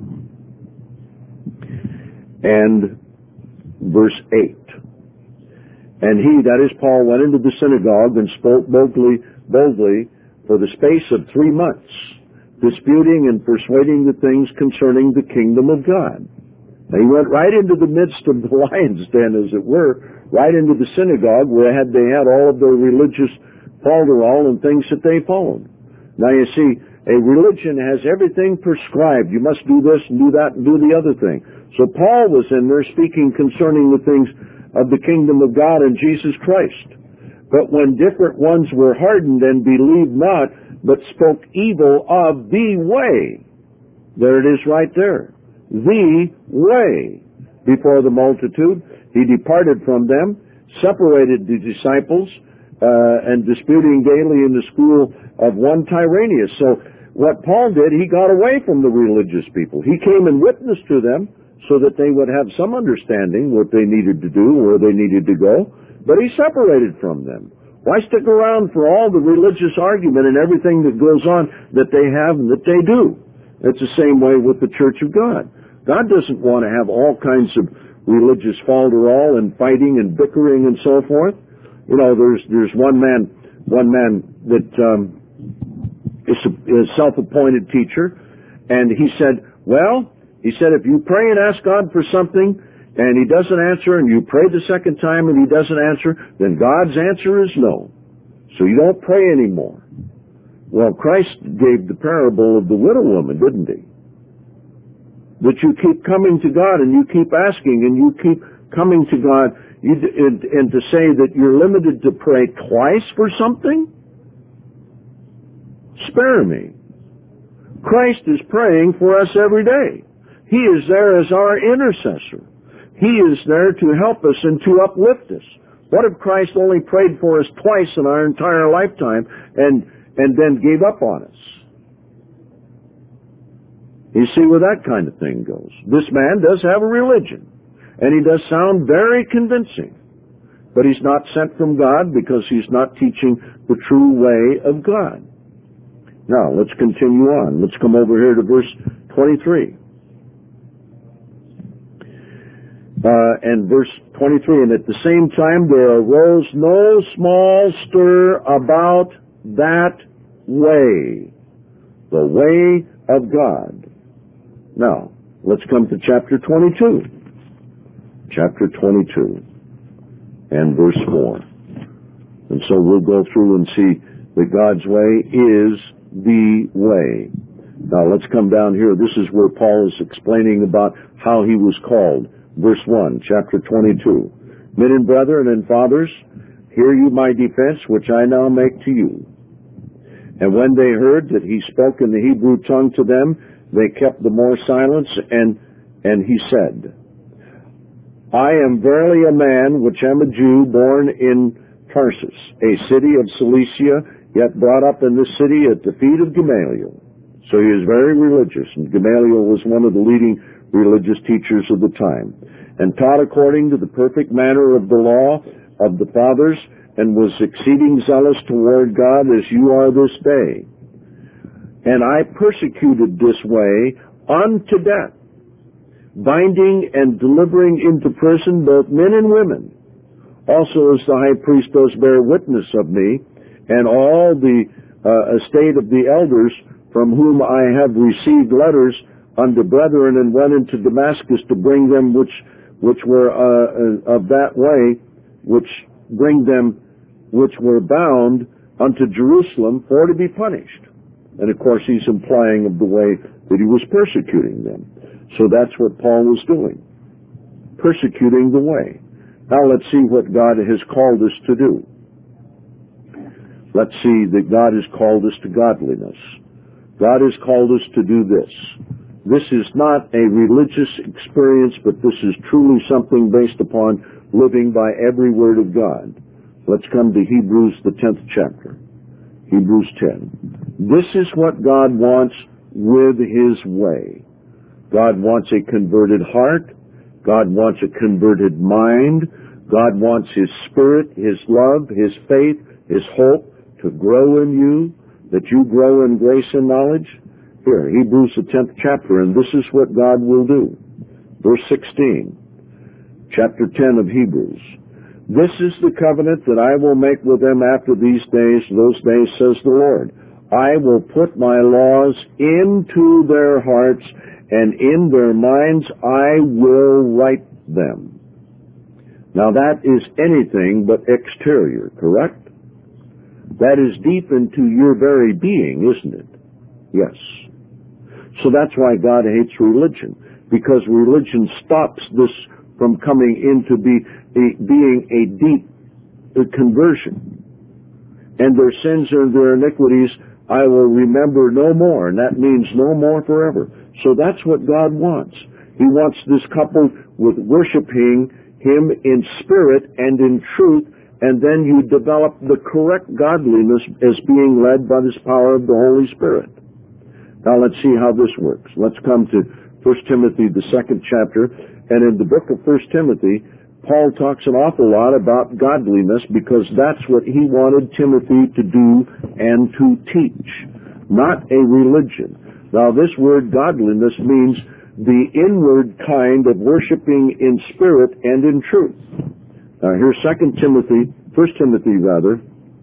and verse eight. And he, that is Paul, went into the synagogue and spoke boldly, boldly for the space of three months, disputing and persuading the things concerning the kingdom of God. Now, he went right into the midst of the lion's den, as it were, right into the synagogue where had, they had all of their religious falderall and things that they followed. Now you see, a religion has everything prescribed. You must do this and do that and do the other thing. So Paul was in there speaking concerning the things of the kingdom of God and Jesus Christ. But when different ones were hardened and believed not, but spoke evil of the way, there it is right there, the way, before the multitude, he departed from them, separated the disciples, Uh, and disputing daily in the school of one Tyrannus. So what Paul did, he got away from the religious people. He came and witnessed to them so that they would have some understanding what they needed to do, where they needed to go, but he separated from them. Why stick around for all the religious argument and everything that goes on that they have and that they do? It's the same way with the Church of God. God doesn't want to have all kinds of religious falderall and fighting and bickering and so forth. You know, there's there's one man, one man that um, is a, a self-appointed teacher, and he said, well, he said, if you pray and ask God for something, and he doesn't answer, and you pray the second time and he doesn't answer, then God's answer is no. So you don't pray anymore. Well, Christ gave the parable of the widow woman, didn't he? That you keep coming to God, and you keep asking, and you keep coming to God. You, and, and to say that you're limited to pray twice for something? Spare me. Christ is praying for us every day. He is there as our intercessor. He is there to help us and to uplift us. What if Christ only prayed for us twice in our entire lifetime and, and then gave up on us? You see where that kind of thing goes. This man does have a religion. And he does sound very convincing. But he's not sent from God because he's not teaching the true way of God. Now, let's continue on. Let's come over here to verse twenty-three. Uh, and verse twenty-three, and at the same time there arose no small stir about that way, the way of God. Now, let's come to chapter twenty-two. Chapter twenty-two and verse four. And so we'll go through and see that God's way is the way. Now let's come down here. This is where Paul is explaining about how he was called. Verse one, chapter twenty-two. Men and brethren and fathers, hear you my defense, which I now make to you. And when they heard that he spoke in the Hebrew tongue to them, they kept the more silence, and, and he said, I am verily a man which am a Jew, born in Tarsus, a city of Cilicia, yet brought up in this city at the feet of Gamaliel. So he is very religious, and Gamaliel was one of the leading religious teachers of the time, and taught according to the perfect manner of the law of the fathers, and was exceeding zealous toward God as you are this day. And I persecuted this way unto death, binding and delivering into prison both men and women. Also as the high priest does bear witness of me, and all the uh, estate of the elders, from whom I have received letters unto brethren, and went into Damascus to bring them which which were uh, of that way, which bring them which were bound unto Jerusalem for to be punished. And of course he's implying of the way that he was persecuting them. So that's what Paul was doing, persecuting the way. Now let's see what God has called us to do. Let's see that God has called us to godliness. God has called us to do this. This is not a religious experience, but this is truly something based upon living by every word of God. Let's come to Hebrews, the tenth chapter. Hebrews ten. This is what God wants with His way. God wants a converted heart. God wants a converted mind. God wants His Spirit, His love, His faith, His hope to grow in you, that you grow in grace and knowledge. Here, Hebrews, the tenth chapter, and this is what God will do. Verse sixteen, chapter ten of Hebrews. This is the covenant that I will make with them after these days, those days, says the Lord. I will put my laws into their hearts, and in their minds I will write them. Now that is anything but exterior, correct? That is deep into your very being, isn't it? Yes. So that's why God hates religion, because religion stops this from coming into be, a, being a deep a conversion. And their sins and their iniquities I will remember no more, and that means no more forever. So that's what God wants. He wants this coupled with worshiping Him in spirit and in truth, and then you develop the correct godliness as being led by this power of the Holy Spirit. Now let's see how this works. Let's come to First Timothy, the second chapter, and in the book of First Timothy, Paul talks an awful lot about godliness because that's what he wanted Timothy to do and to teach, not a religion. Now this word godliness means the inward kind of worshiping in spirit and in truth. Now here's Second Timothy, First Timothy rather,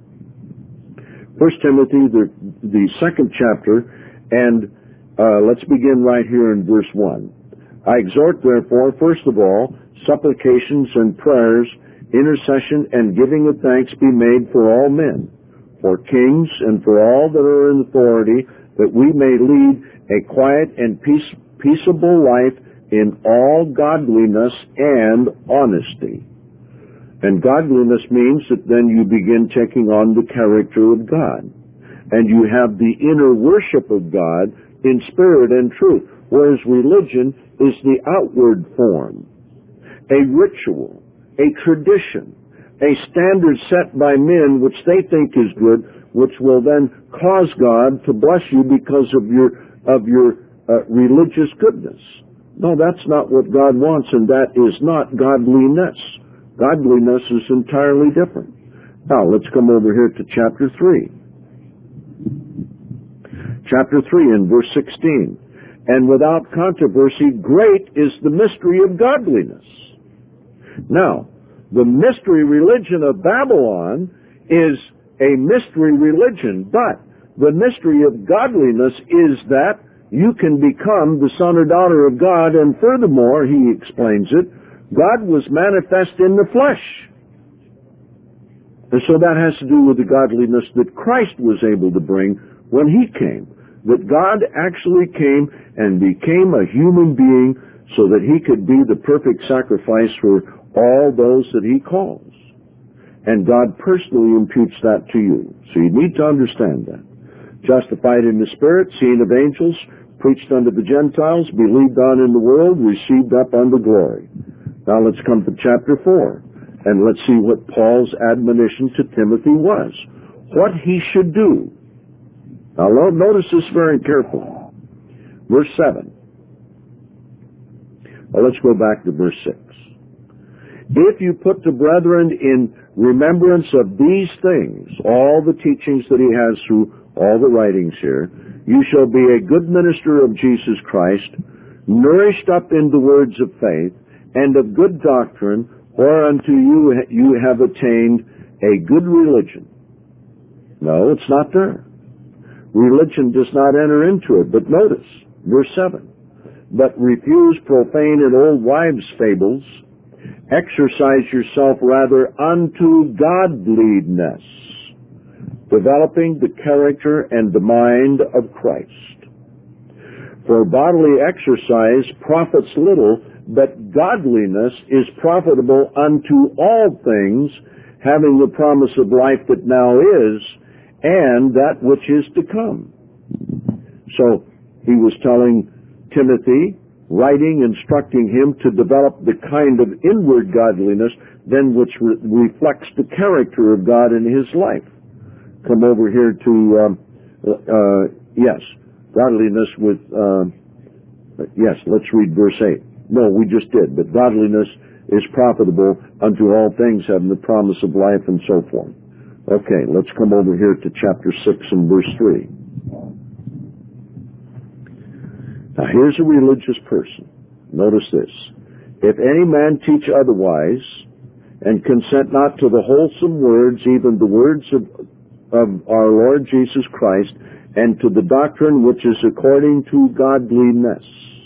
First Timothy, the, the second chapter, and uh, let's begin right here in verse one. I exhort, therefore, first of all, supplications and prayers, intercession and giving of thanks be made for all men, for kings and for all that are in authority, that we may lead a quiet and peace, peaceable life in all godliness and honesty. And godliness means that then you begin taking on the character of God. And you have the inner worship of God in spirit and truth, whereas religion is the outward form, a ritual, a tradition, a standard set by men which they think is good, which will then cause God to bless you because of your of your uh, religious goodness. No, that's not what God wants, and that is not godliness. Godliness is entirely different. Now, let's come over here to chapter three. Chapter three and verse sixteen. And without controversy, great is the mystery of godliness. Now, the mystery religion of Babylon is a mystery religion, but the mystery of godliness is that you can become the son or daughter of God, and furthermore, he explains it, God was manifest in the flesh. And so that has to do with the godliness that Christ was able to bring when he came. That God actually came and became a human being so that he could be the perfect sacrifice for all those that he calls. And God personally imputes that to you. So you need to understand that. Justified in the Spirit, seen of angels, preached unto the Gentiles, believed on in the world, received up unto glory. Now let's come to chapter four, and let's see what Paul's admonition to Timothy was. What he should do. Now notice this very carefully. Verse seven. Well, let's go back to verse six. If you put the brethren in remembrance of these things, all the teachings that he has through all the writings here, you shall be a good minister of Jesus Christ, nourished up in the words of faith, and of good doctrine, whereunto you, you have attained a good religion. No, it's not there. Religion does not enter into it. But notice, verse seven. But refuse profane and old wives' fables. Exercise yourself rather unto godliness, developing the character and the mind of Christ. For bodily exercise profits little, but godliness is profitable unto all things, having the promise of life that now is, and that which is to come. So he was telling Timothy, writing, instructing him to develop the kind of inward godliness then which re- reflects the character of God in his life. Come over here to, um, uh, yes, godliness with, uh, yes, let's read verse eight. No, we just did, but godliness is profitable unto all things, having the promise of life and so forth. Okay, let's come over here to chapter six and verse three. Now here's a religious person. Notice this. If any man teach otherwise, and consent not to the wholesome words, even the words of, of our Lord Jesus Christ, and to the doctrine which is according to godliness.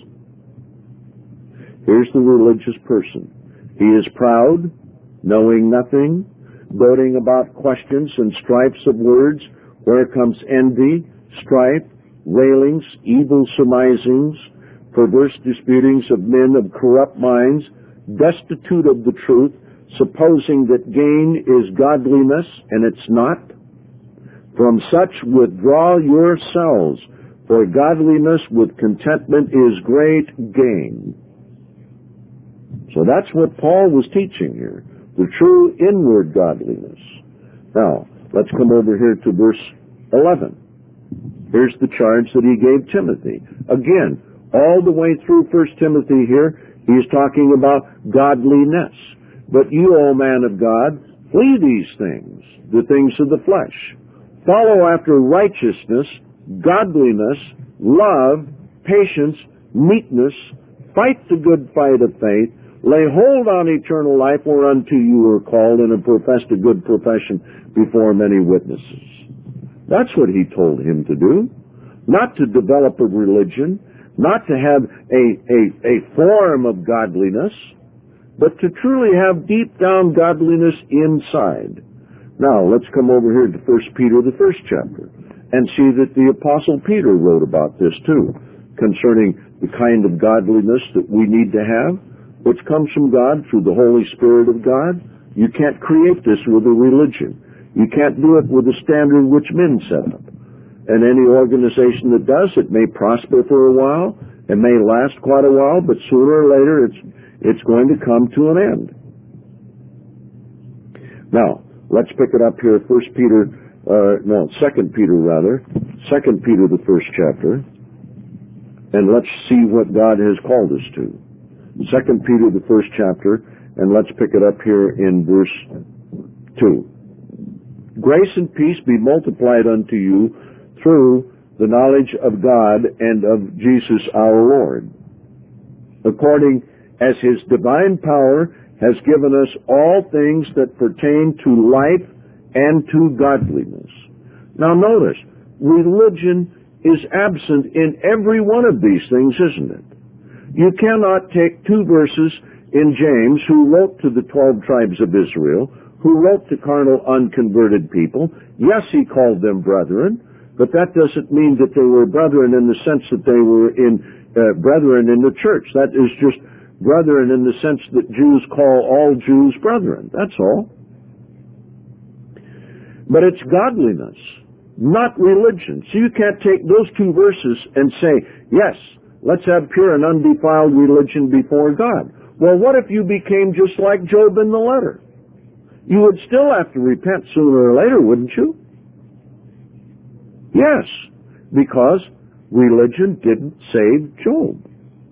Here's the religious person. He is proud, knowing nothing, doting about questions and strifes of words, where comes envy, strife, railings, evil surmisings, perverse disputings of men of corrupt minds, destitute of the truth, supposing that gain is godliness, and it's not. From such withdraw yourselves, for godliness with contentment is great gain. So that's what Paul was teaching here, the true inward godliness. Now, let's come over here to verse eleven. Here's the charge that he gave Timothy. Again, all the way through First Timothy here, he's talking about godliness. But you, O man of God, flee these things, the things of the flesh. Follow after righteousness, godliness, love, patience, meekness, fight the good fight of faith, lay hold on eternal life whereunto you were called, and have professed a good profession before many witnesses. That's what he told him to do. Not to develop a religion, not to have a, a, a form of godliness, but to truly have deep down godliness inside. Now, let's come over here to First Peter, the first chapter, and see that the Apostle Peter wrote about this too, concerning the kind of godliness that we need to have, which comes from God through the Holy Spirit of God. You can't create this with a religion. You can't do it with a standard which men set up. And any organization that does it may prosper for a while, it may last quite a while, but sooner or later it's it's going to come to an end. Now, let's pick it up here, First Peter, uh, no, Second Peter rather, Second Peter, the first chapter, and let's see what God has called us to. Second Peter, the first chapter, and let's pick it up here in verse two. Grace and peace be multiplied unto you through the knowledge of God and of Jesus our Lord, according as his divine power has given us all things that pertain to life and to godliness. Now notice, religion is absent in every one of these things, isn't it? You cannot take two verses in James, who wrote to the twelve tribes of Israel, who wrote to carnal, unconverted people. Yes, he called them brethren, but that doesn't mean that they were brethren in the sense that they were in uh, brethren in the church. That is just brethren in the sense that Jews call all Jews brethren. That's all. But it's godliness, not religion. So you can't take those two verses and say, yes, let's have pure and undefiled religion before God. Well, what if you became just like Job in the letter? You would still have to repent sooner or later, wouldn't you? Yes, because religion didn't save Job.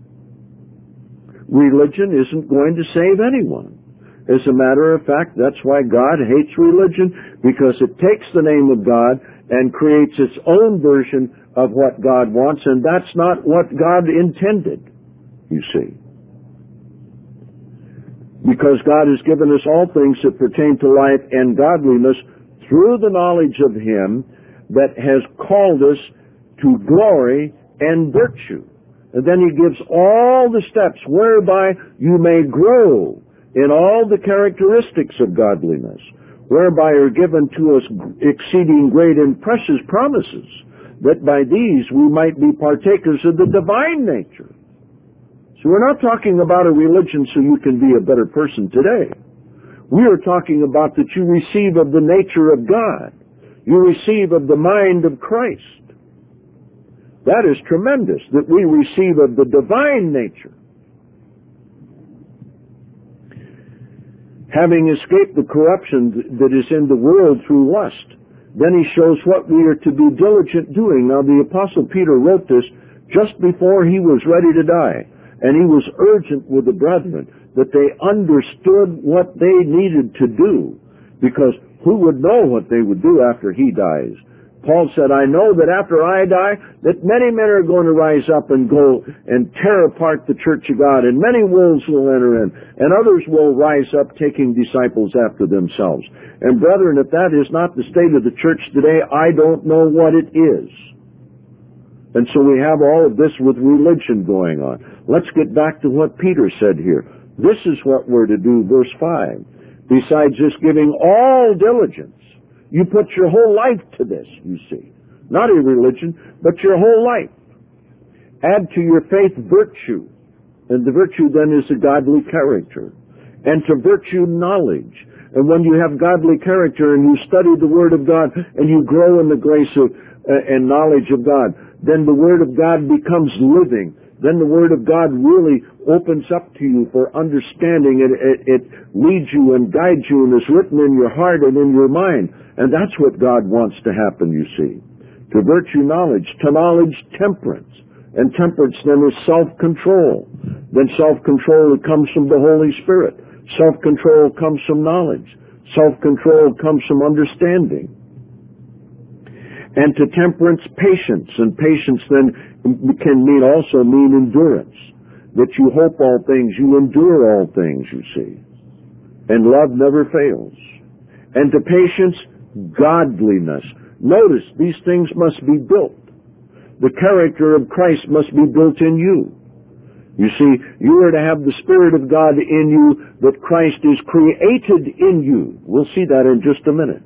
Religion isn't going to save anyone. As a matter of fact, that's why God hates religion, because it takes the name of God and creates its own version of what God wants, and that's not what God intended, you see. Because God has given us all things that pertain to life and godliness through the knowledge of him that has called us to glory and virtue. And then he gives all the steps whereby you may grow in all the characteristics of godliness, whereby are given to us exceeding great and precious promises, that by these we might be partakers of the divine nature. So we're not talking about a religion so you can be a better person today. We are talking about that you receive of the nature of God. You receive of the mind of Christ. That is tremendous, that we receive of the divine nature. Having escaped the corruption that is in the world through lust, then he shows what we are to be diligent doing. Now the Apostle Peter wrote this just before he was ready to die, and he was urgent with the brethren that they understood what they needed to do, because who would know what they would do after he dies? Paul said, I know that after I die, that many men are going to rise up and go and tear apart the church of God, and many wolves will enter in, and others will rise up taking disciples after themselves. And brethren, if that is not the state of the church today, I don't know what it is. And so we have all of this with religion going on. Let's get back to what Peter said here. This is what we're to do, verse five. Besides just giving all diligence, you put your whole life to this, you see. Not a religion, but your whole life. Add to your faith virtue. And the virtue then is a godly character. And to virtue knowledge. And when you have godly character and you study the Word of God and you grow in the grace of, uh, and knowledge of God, then the Word of God becomes living. Then the Word of God really opens up to you for understanding. It, it, it leads you and guides you and is written in your heart and in your mind. And that's what God wants to happen, you see. To virtue knowledge, to knowledge temperance. And temperance then is self-control. Then self-control comes from the Holy Spirit. Self-control comes from knowledge. Self-control comes from understanding. And to temperance, patience. And patience then can mean also mean endurance. That you hope all things, you endure all things, you see. And love never fails. And to patience, godliness. Notice, these things must be built. The character of Christ must be built in you. You see, you are to have the Spirit of God in you, that Christ is created in you. We'll see that in just a minute.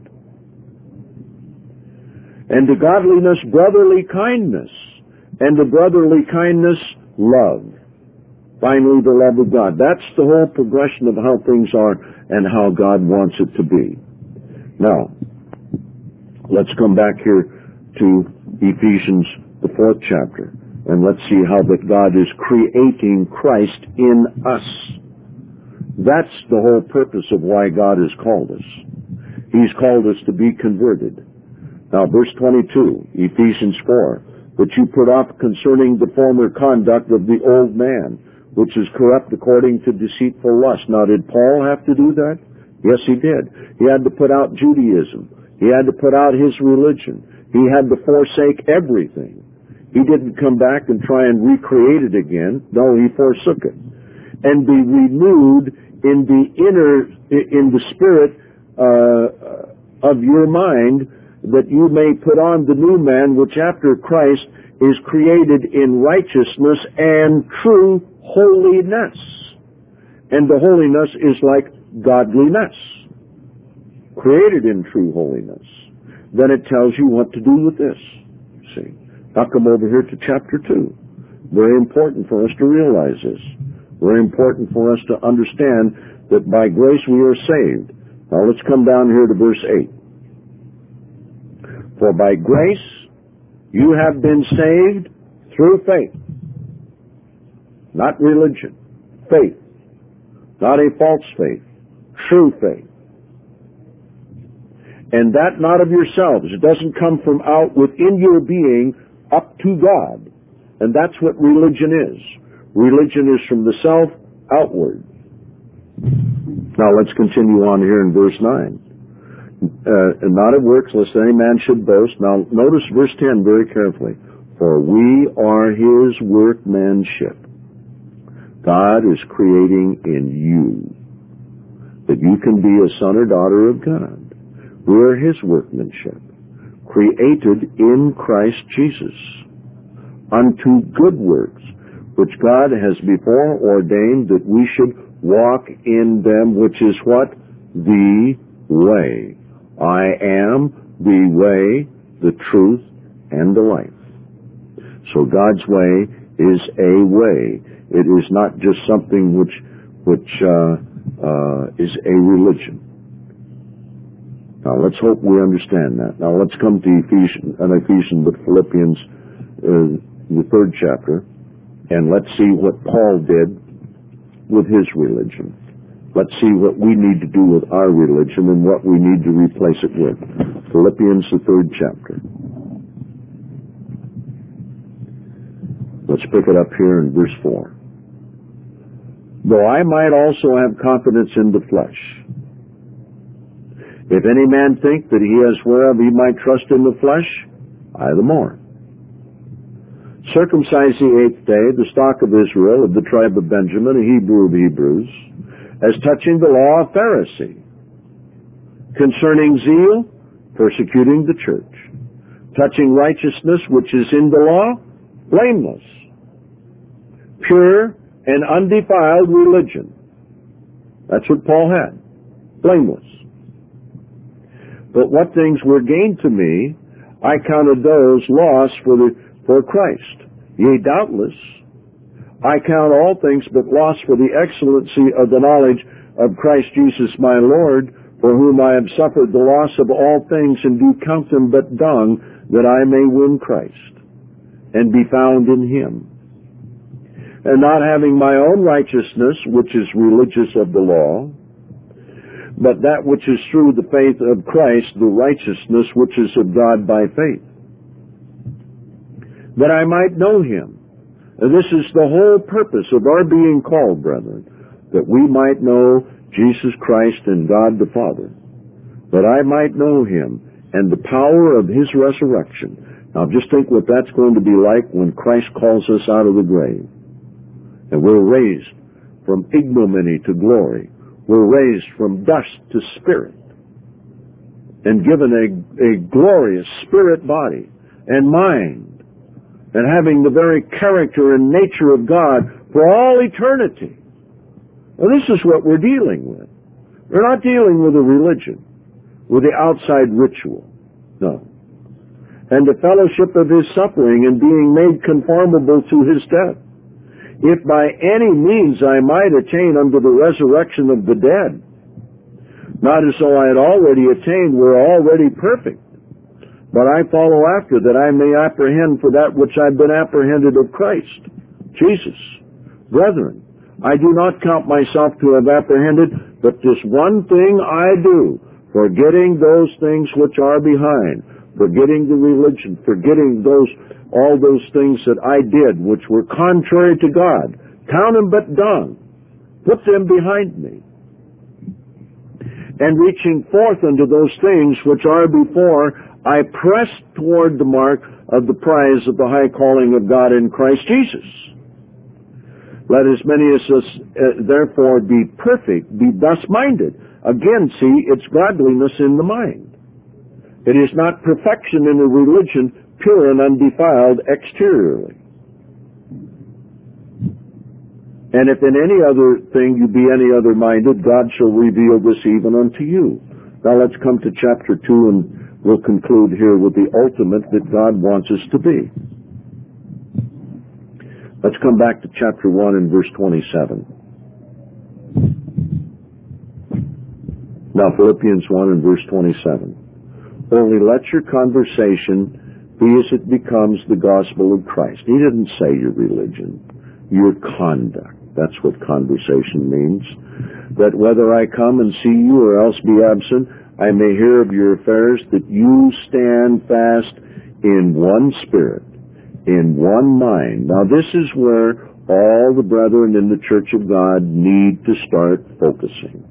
And to godliness, brotherly kindness. And to brotherly kindness, love. Finally, the love of God. That's the whole progression of how things are and how God wants it to be. Now, let's come back here to Ephesians, the fourth chapter, and let's see how that God is creating Christ in us. That's the whole purpose of why God has called us. He's called us to be converted. Now, verse twenty-two, Ephesians four, that you put off concerning the former conduct of the old man, which is corrupt according to deceitful lust. Now, did Paul have to do that? Yes, he did. He had to put out Judaism. He had to put out his religion. He had to forsake everything. He didn't come back and try and recreate it again. No, he forsook it. And be renewed in the inner, in the spirit uh, of your mind, that you may put on the new man, which after Christ is created in righteousness and true holiness. And the holiness is like godliness, created in true holiness. Then it tells you what to do with this. See, now come over here to chapter two. Very important for us to realize this. Very important for us to understand that by grace we are saved. Now let's come down here to verse eight. For by grace you have been saved through faith. Not religion. Faith. Not a false faith. True faith. And that not of yourselves. It doesn't come from out within your being up to God. And that's what religion is. Religion is from the self outward. Now let's continue on here in verse nine. Uh, and not of works, lest any man should boast. Now notice verse ten very carefully. For we are his workmanship. God is creating in you that you can be a son or daughter of God. We are his workmanship, created in Christ Jesus, unto good works, which God has before ordained that we should walk in them, which is what? The way. I am the way, the truth, and the life. So God's way is a way. It is not just something which which uh, uh, is a religion. Now let's hope we understand that. Now let's come to Ephesians, and Ephesians, but Philippians uh, the third chapter, and let's see what Paul did with his religion. Let's see what we need to do with our religion and what we need to replace it with. Philippians, the third chapter. Let's pick it up here in verse four. Though I might also have confidence in the flesh, if any man think that he has whereof he might trust in the flesh, I the more. Circumcised the eighth day, the stock of Israel, of the tribe of Benjamin, a Hebrew of Hebrews, as touching the law, a Pharisee. Concerning zeal, persecuting the church. Touching righteousness which is in the law, blameless. Pure and undefiled religion. That's what Paul had. Blameless. But what things were gained to me, I counted those loss for the for Christ. Yea, doubtless, I count all things but loss for the excellency of the knowledge of Christ Jesus my Lord, for whom I have suffered the loss of all things, and do count them but dung, that I may win Christ, and be found in him. And not having my own righteousness, which is religious of the law, but that which is through the faith of Christ, the righteousness which is of God by faith, that I might know him. And this is the whole purpose of our being called, brethren, that we might know Jesus Christ and God the Father, that I might know him and the power of his resurrection. Now just think what that's going to be like when Christ calls us out of the grave. And we're raised from ignominy to glory. We're raised from dust to spirit and given a, a glorious spirit body and mind, and having the very character and nature of God for all eternity. Now, this is what we're dealing with. We're not dealing with a religion, with the outside ritual. No. And the fellowship of his suffering and being made conformable to his death, if by any means I might attain unto the resurrection of the dead. Not as though I had already attained, we're already perfect. But I follow after, that I may apprehend for that which I've been apprehended of Christ, Jesus. Brethren, I do not count myself to have apprehended, but this one thing I do, forgetting those things which are behind, forgetting the religion, forgetting those all those things that I did, which were contrary to God. Count them but dung. Put them behind me. And reaching forth unto those things which are before, I press toward the mark of the prize of the high calling of God in Christ Jesus. Let as many as us uh, therefore be perfect, be thus minded. Again, see, it's godliness in the mind. It is not perfection in a religion, pure and undefiled exteriorly. And if in any other thing you be any other minded, God shall reveal this even unto you. Now let's come to chapter two, and we'll conclude here with the ultimate that God wants us to be. Let's come back to chapter one and verse twenty-seven. Now Philippians one and verse twenty-seven. Only let your conversation be as it becomes the gospel of Christ. He didn't say your religion, your conduct. That's what conversation means. That whether I come and see you or else be absent, I may hear of your affairs, that you stand fast in one spirit, in one mind. Now this is where all the brethren in the Church of God need to start focusing.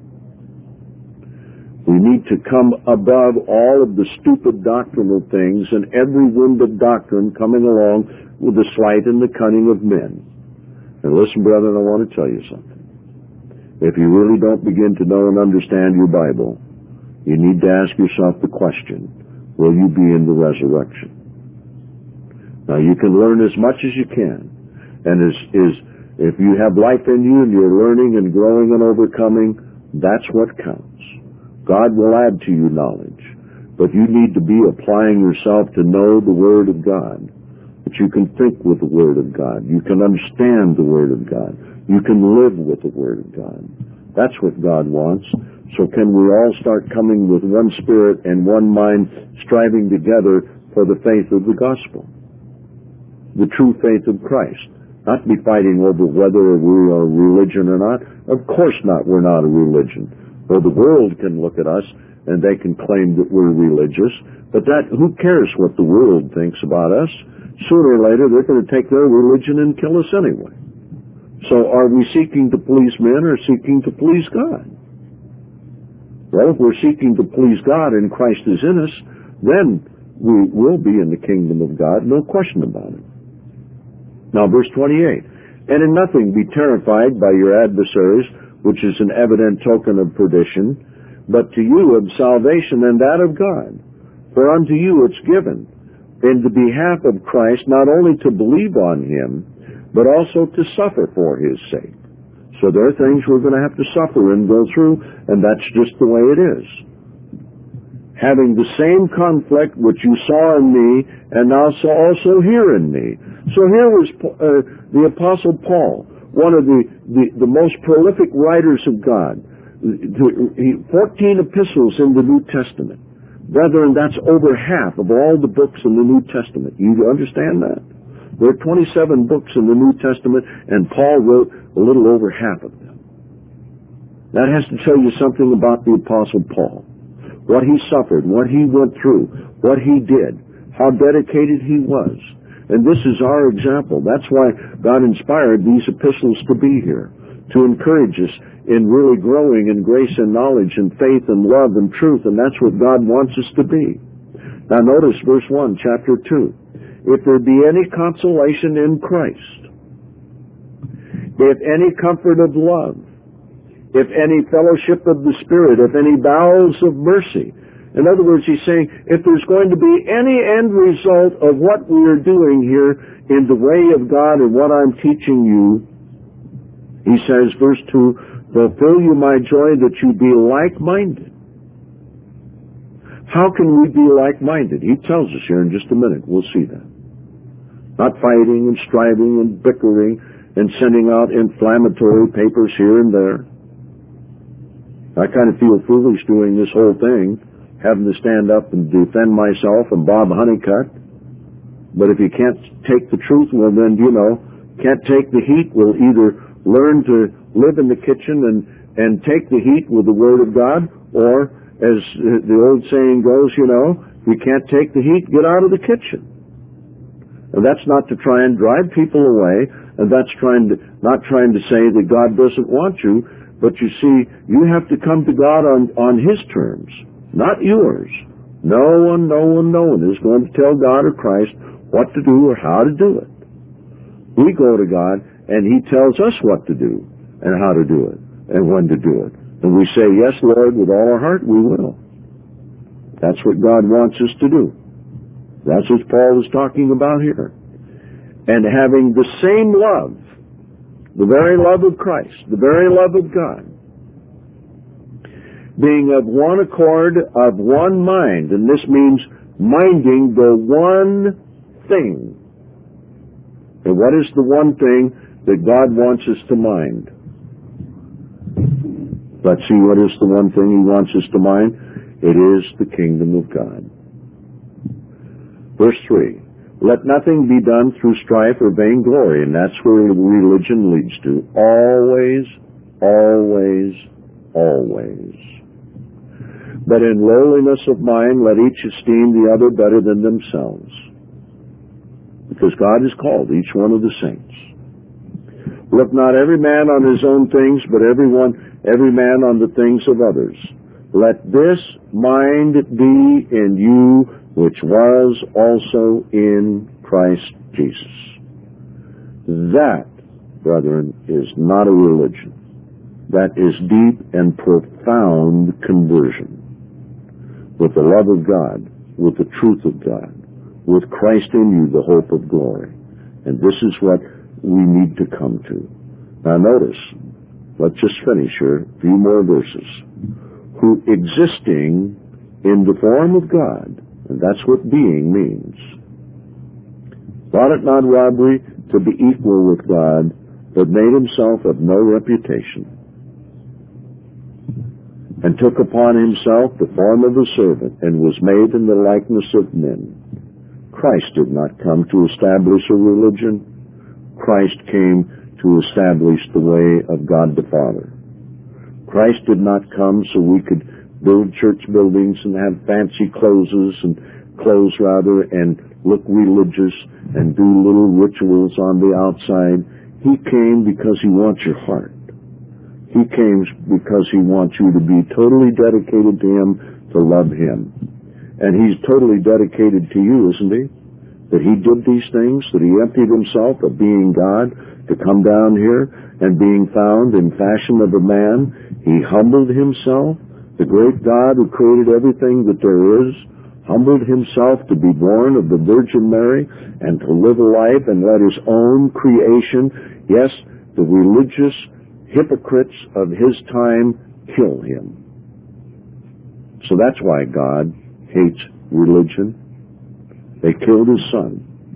We need to come above all of the stupid doctrinal things and every wind of doctrine coming along with the sleight and the cunning of men. And listen, brethren, I want to tell you something. If you really don't begin to know and understand your Bible, you need to ask yourself the question, will you be in the resurrection? Now, you can learn as much as you can. And as, is, if you have life in you and you're learning and growing and overcoming, that's what counts. God will add to you knowledge. But you need to be applying yourself to know the Word of God. That you can think with the Word of God. You can understand the Word of God. You can live with the Word of God. That's what God wants. So can we all start coming with one spirit and one mind, striving together for the faith of the gospel? the true faith of Christ. Not be fighting over whether we are a religion or not. Of course not, we're not a religion. Well, the world can look at us and they can claim that we're religious, but that, who cares what the world thinks about us? Sooner or later, they're going to take their religion and kill us anyway. So are we seeking to please men or seeking to please God? Well, if we're seeking to please God and Christ is in us, then we will be in the kingdom of God, no question about it. Now, verse twenty-eight, and in nothing be terrified by your adversaries, which is an evident token of perdition, but to you of salvation and that of God. For unto you it's given, in the behalf of Christ, not only to believe on him, but also to suffer for his sake. So there are things we're going to have to suffer and go through, and that's just the way it is. Having the same conflict which you saw in me, and now saw also here in me. So here was uh, the Apostle Paul, one of the, the, the most prolific writers of God. fourteen epistles in the New Testament. Brethren, that's over half of all the books in the New Testament. You understand that? There are twenty-seven books in the New Testament, and Paul wrote a little over half of them. That has to tell you something about the Apostle Paul. What he suffered, what he went through, what he did, how dedicated he was. And this is our example. That's why God inspired these epistles to be here, to encourage us in really growing in grace and knowledge and faith and love and truth, and that's what God wants us to be. Now notice verse one, chapter two. If there be any consolation in Christ, if any comfort of love, if any fellowship of the Spirit, if any bowels of mercy. In other words, he's saying, if there's going to be any end result of what we're doing here in the way of God and what I'm teaching you, he says, verse two, fulfill you my joy that you be like-minded. How can we be like-minded? He tells us here in just a minute. We'll see that. Not fighting and striving and bickering and sending out inflammatory papers here and there. I kind of feel foolish doing this whole thing, having to stand up and defend myself and Bob Honeycutt. But if you can't take the truth, well then, you know, can't take the heat, we'll either learn to live in the kitchen and, and take the heat with the Word of God, or, as the old saying goes, you know, if you can't take the heat, get out of the kitchen. And that's not to try and drive people away, and that's trying to, not trying to say that God doesn't want you, but you see, you have to come to God on, on his terms, not yours. No one, no one, no one is going to tell God or Christ what to do or how to do it. We go to God, and he tells us what to do and how to do it and when to do it. And we say, yes, Lord, with all our heart, we will. That's what God wants us to do. That's what Paul is talking about here. And having the same love, the very love of Christ, the very love of God, being of one accord, of one mind, and this means minding the one thing. And what is the one thing that God wants us to mind? Let's see, what is the one thing he wants us to mind? It is the kingdom of God. Verse three, let nothing be done through strife or vainglory, and that's where religion leads to. Always, always, always. But in lowliness of mind, let each esteem the other better than themselves. Because God has called each one of the saints. Look not every man on his own things, but every one, every man on the things of others. Let this mind be in you, which was also in Christ Jesus. That, brethren, is not a religion. That is deep and profound conversion. With the love of God, with the truth of God, with Christ in you, the hope of glory. And this is what we need to come to. Now notice, let's just finish here, a few more verses. Who existing in the form of God, and that's what being means, thought it not robbery to be equal with God, but made himself of no reputation, and took upon himself the form of a servant, and was made in the likeness of men. Christ did not come to establish a religion. Christ came to establish the way of God the Father. Christ did not come so we could build church buildings and have fancy clothes and clothes rather and look religious and do little rituals on the outside. He came because he wants your heart. He came because he wants you to be totally dedicated to him, to love him. And he's totally dedicated to you, isn't he? That he did these things, that he emptied himself of being God to come down here and being found in fashion of a man. He humbled himself. The great God who created everything that there is humbled himself to be born of the Virgin Mary and to live a life and let his own creation, yes, the religious hypocrites of his time, kill him. So that's why God hates religion. They killed his son,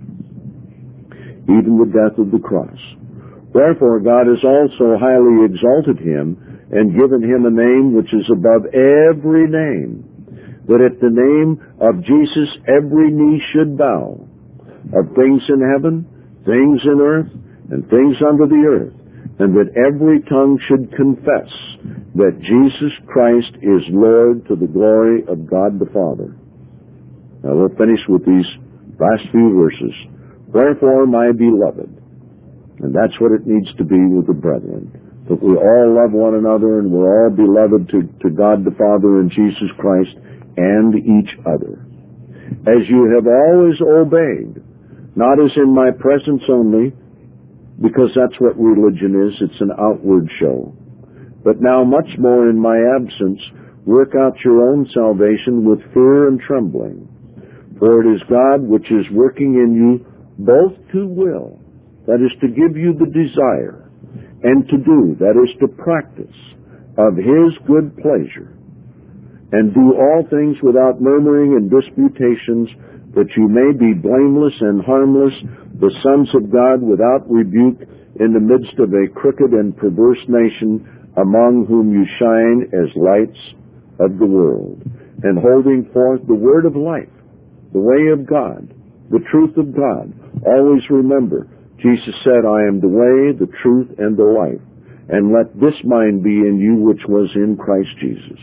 even the death of the cross. Wherefore God has also highly exalted him and given him a name which is above every name, that at the name of Jesus every knee should bow, of things in heaven, things in earth, and things under the earth, and that every tongue should confess that Jesus Christ is Lord to the glory of God the Father. Now we'll finish with these last few verses. Wherefore, my beloved, and that's what it needs to be with the brethren, that we all love one another and we're all beloved to, to God the Father and Jesus Christ and each other. As you have always obeyed, not as in my presence only, because that's what religion is, it's an outward show, but now much more in my absence, work out your own salvation with fear and trembling. For it is God which is working in you both to will, that is to give you the desire, and to do, that is to practice, of his good pleasure, and do all things without murmuring and disputations, that you may be blameless and harmless, the sons of God without rebuke, in the midst of a crooked and perverse nation, among whom you shine as lights of the world, and holding forth the word of life, the way of God, the truth of God. Always remember, Jesus said, I am the way, the truth, and the life. And let this mind be in you which was in Christ Jesus.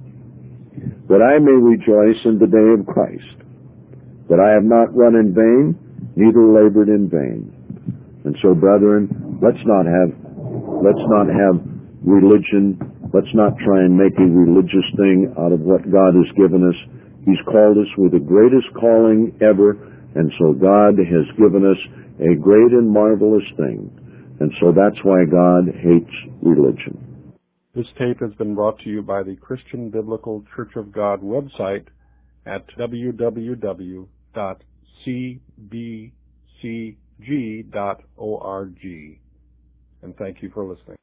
That I may rejoice in the day of Christ. That I have not run in vain, neither labored in vain. And so, brethren, let's not have, let's not have religion. Let's not try and make a religious thing out of what God has given us. He's called us with the greatest calling ever, and so God has given us a great and marvelous thing. And so that's why God hates religion. This tape has been brought to you by the Christian Biblical Church of God website at w w w dot c b c g dot org. And thank you for listening.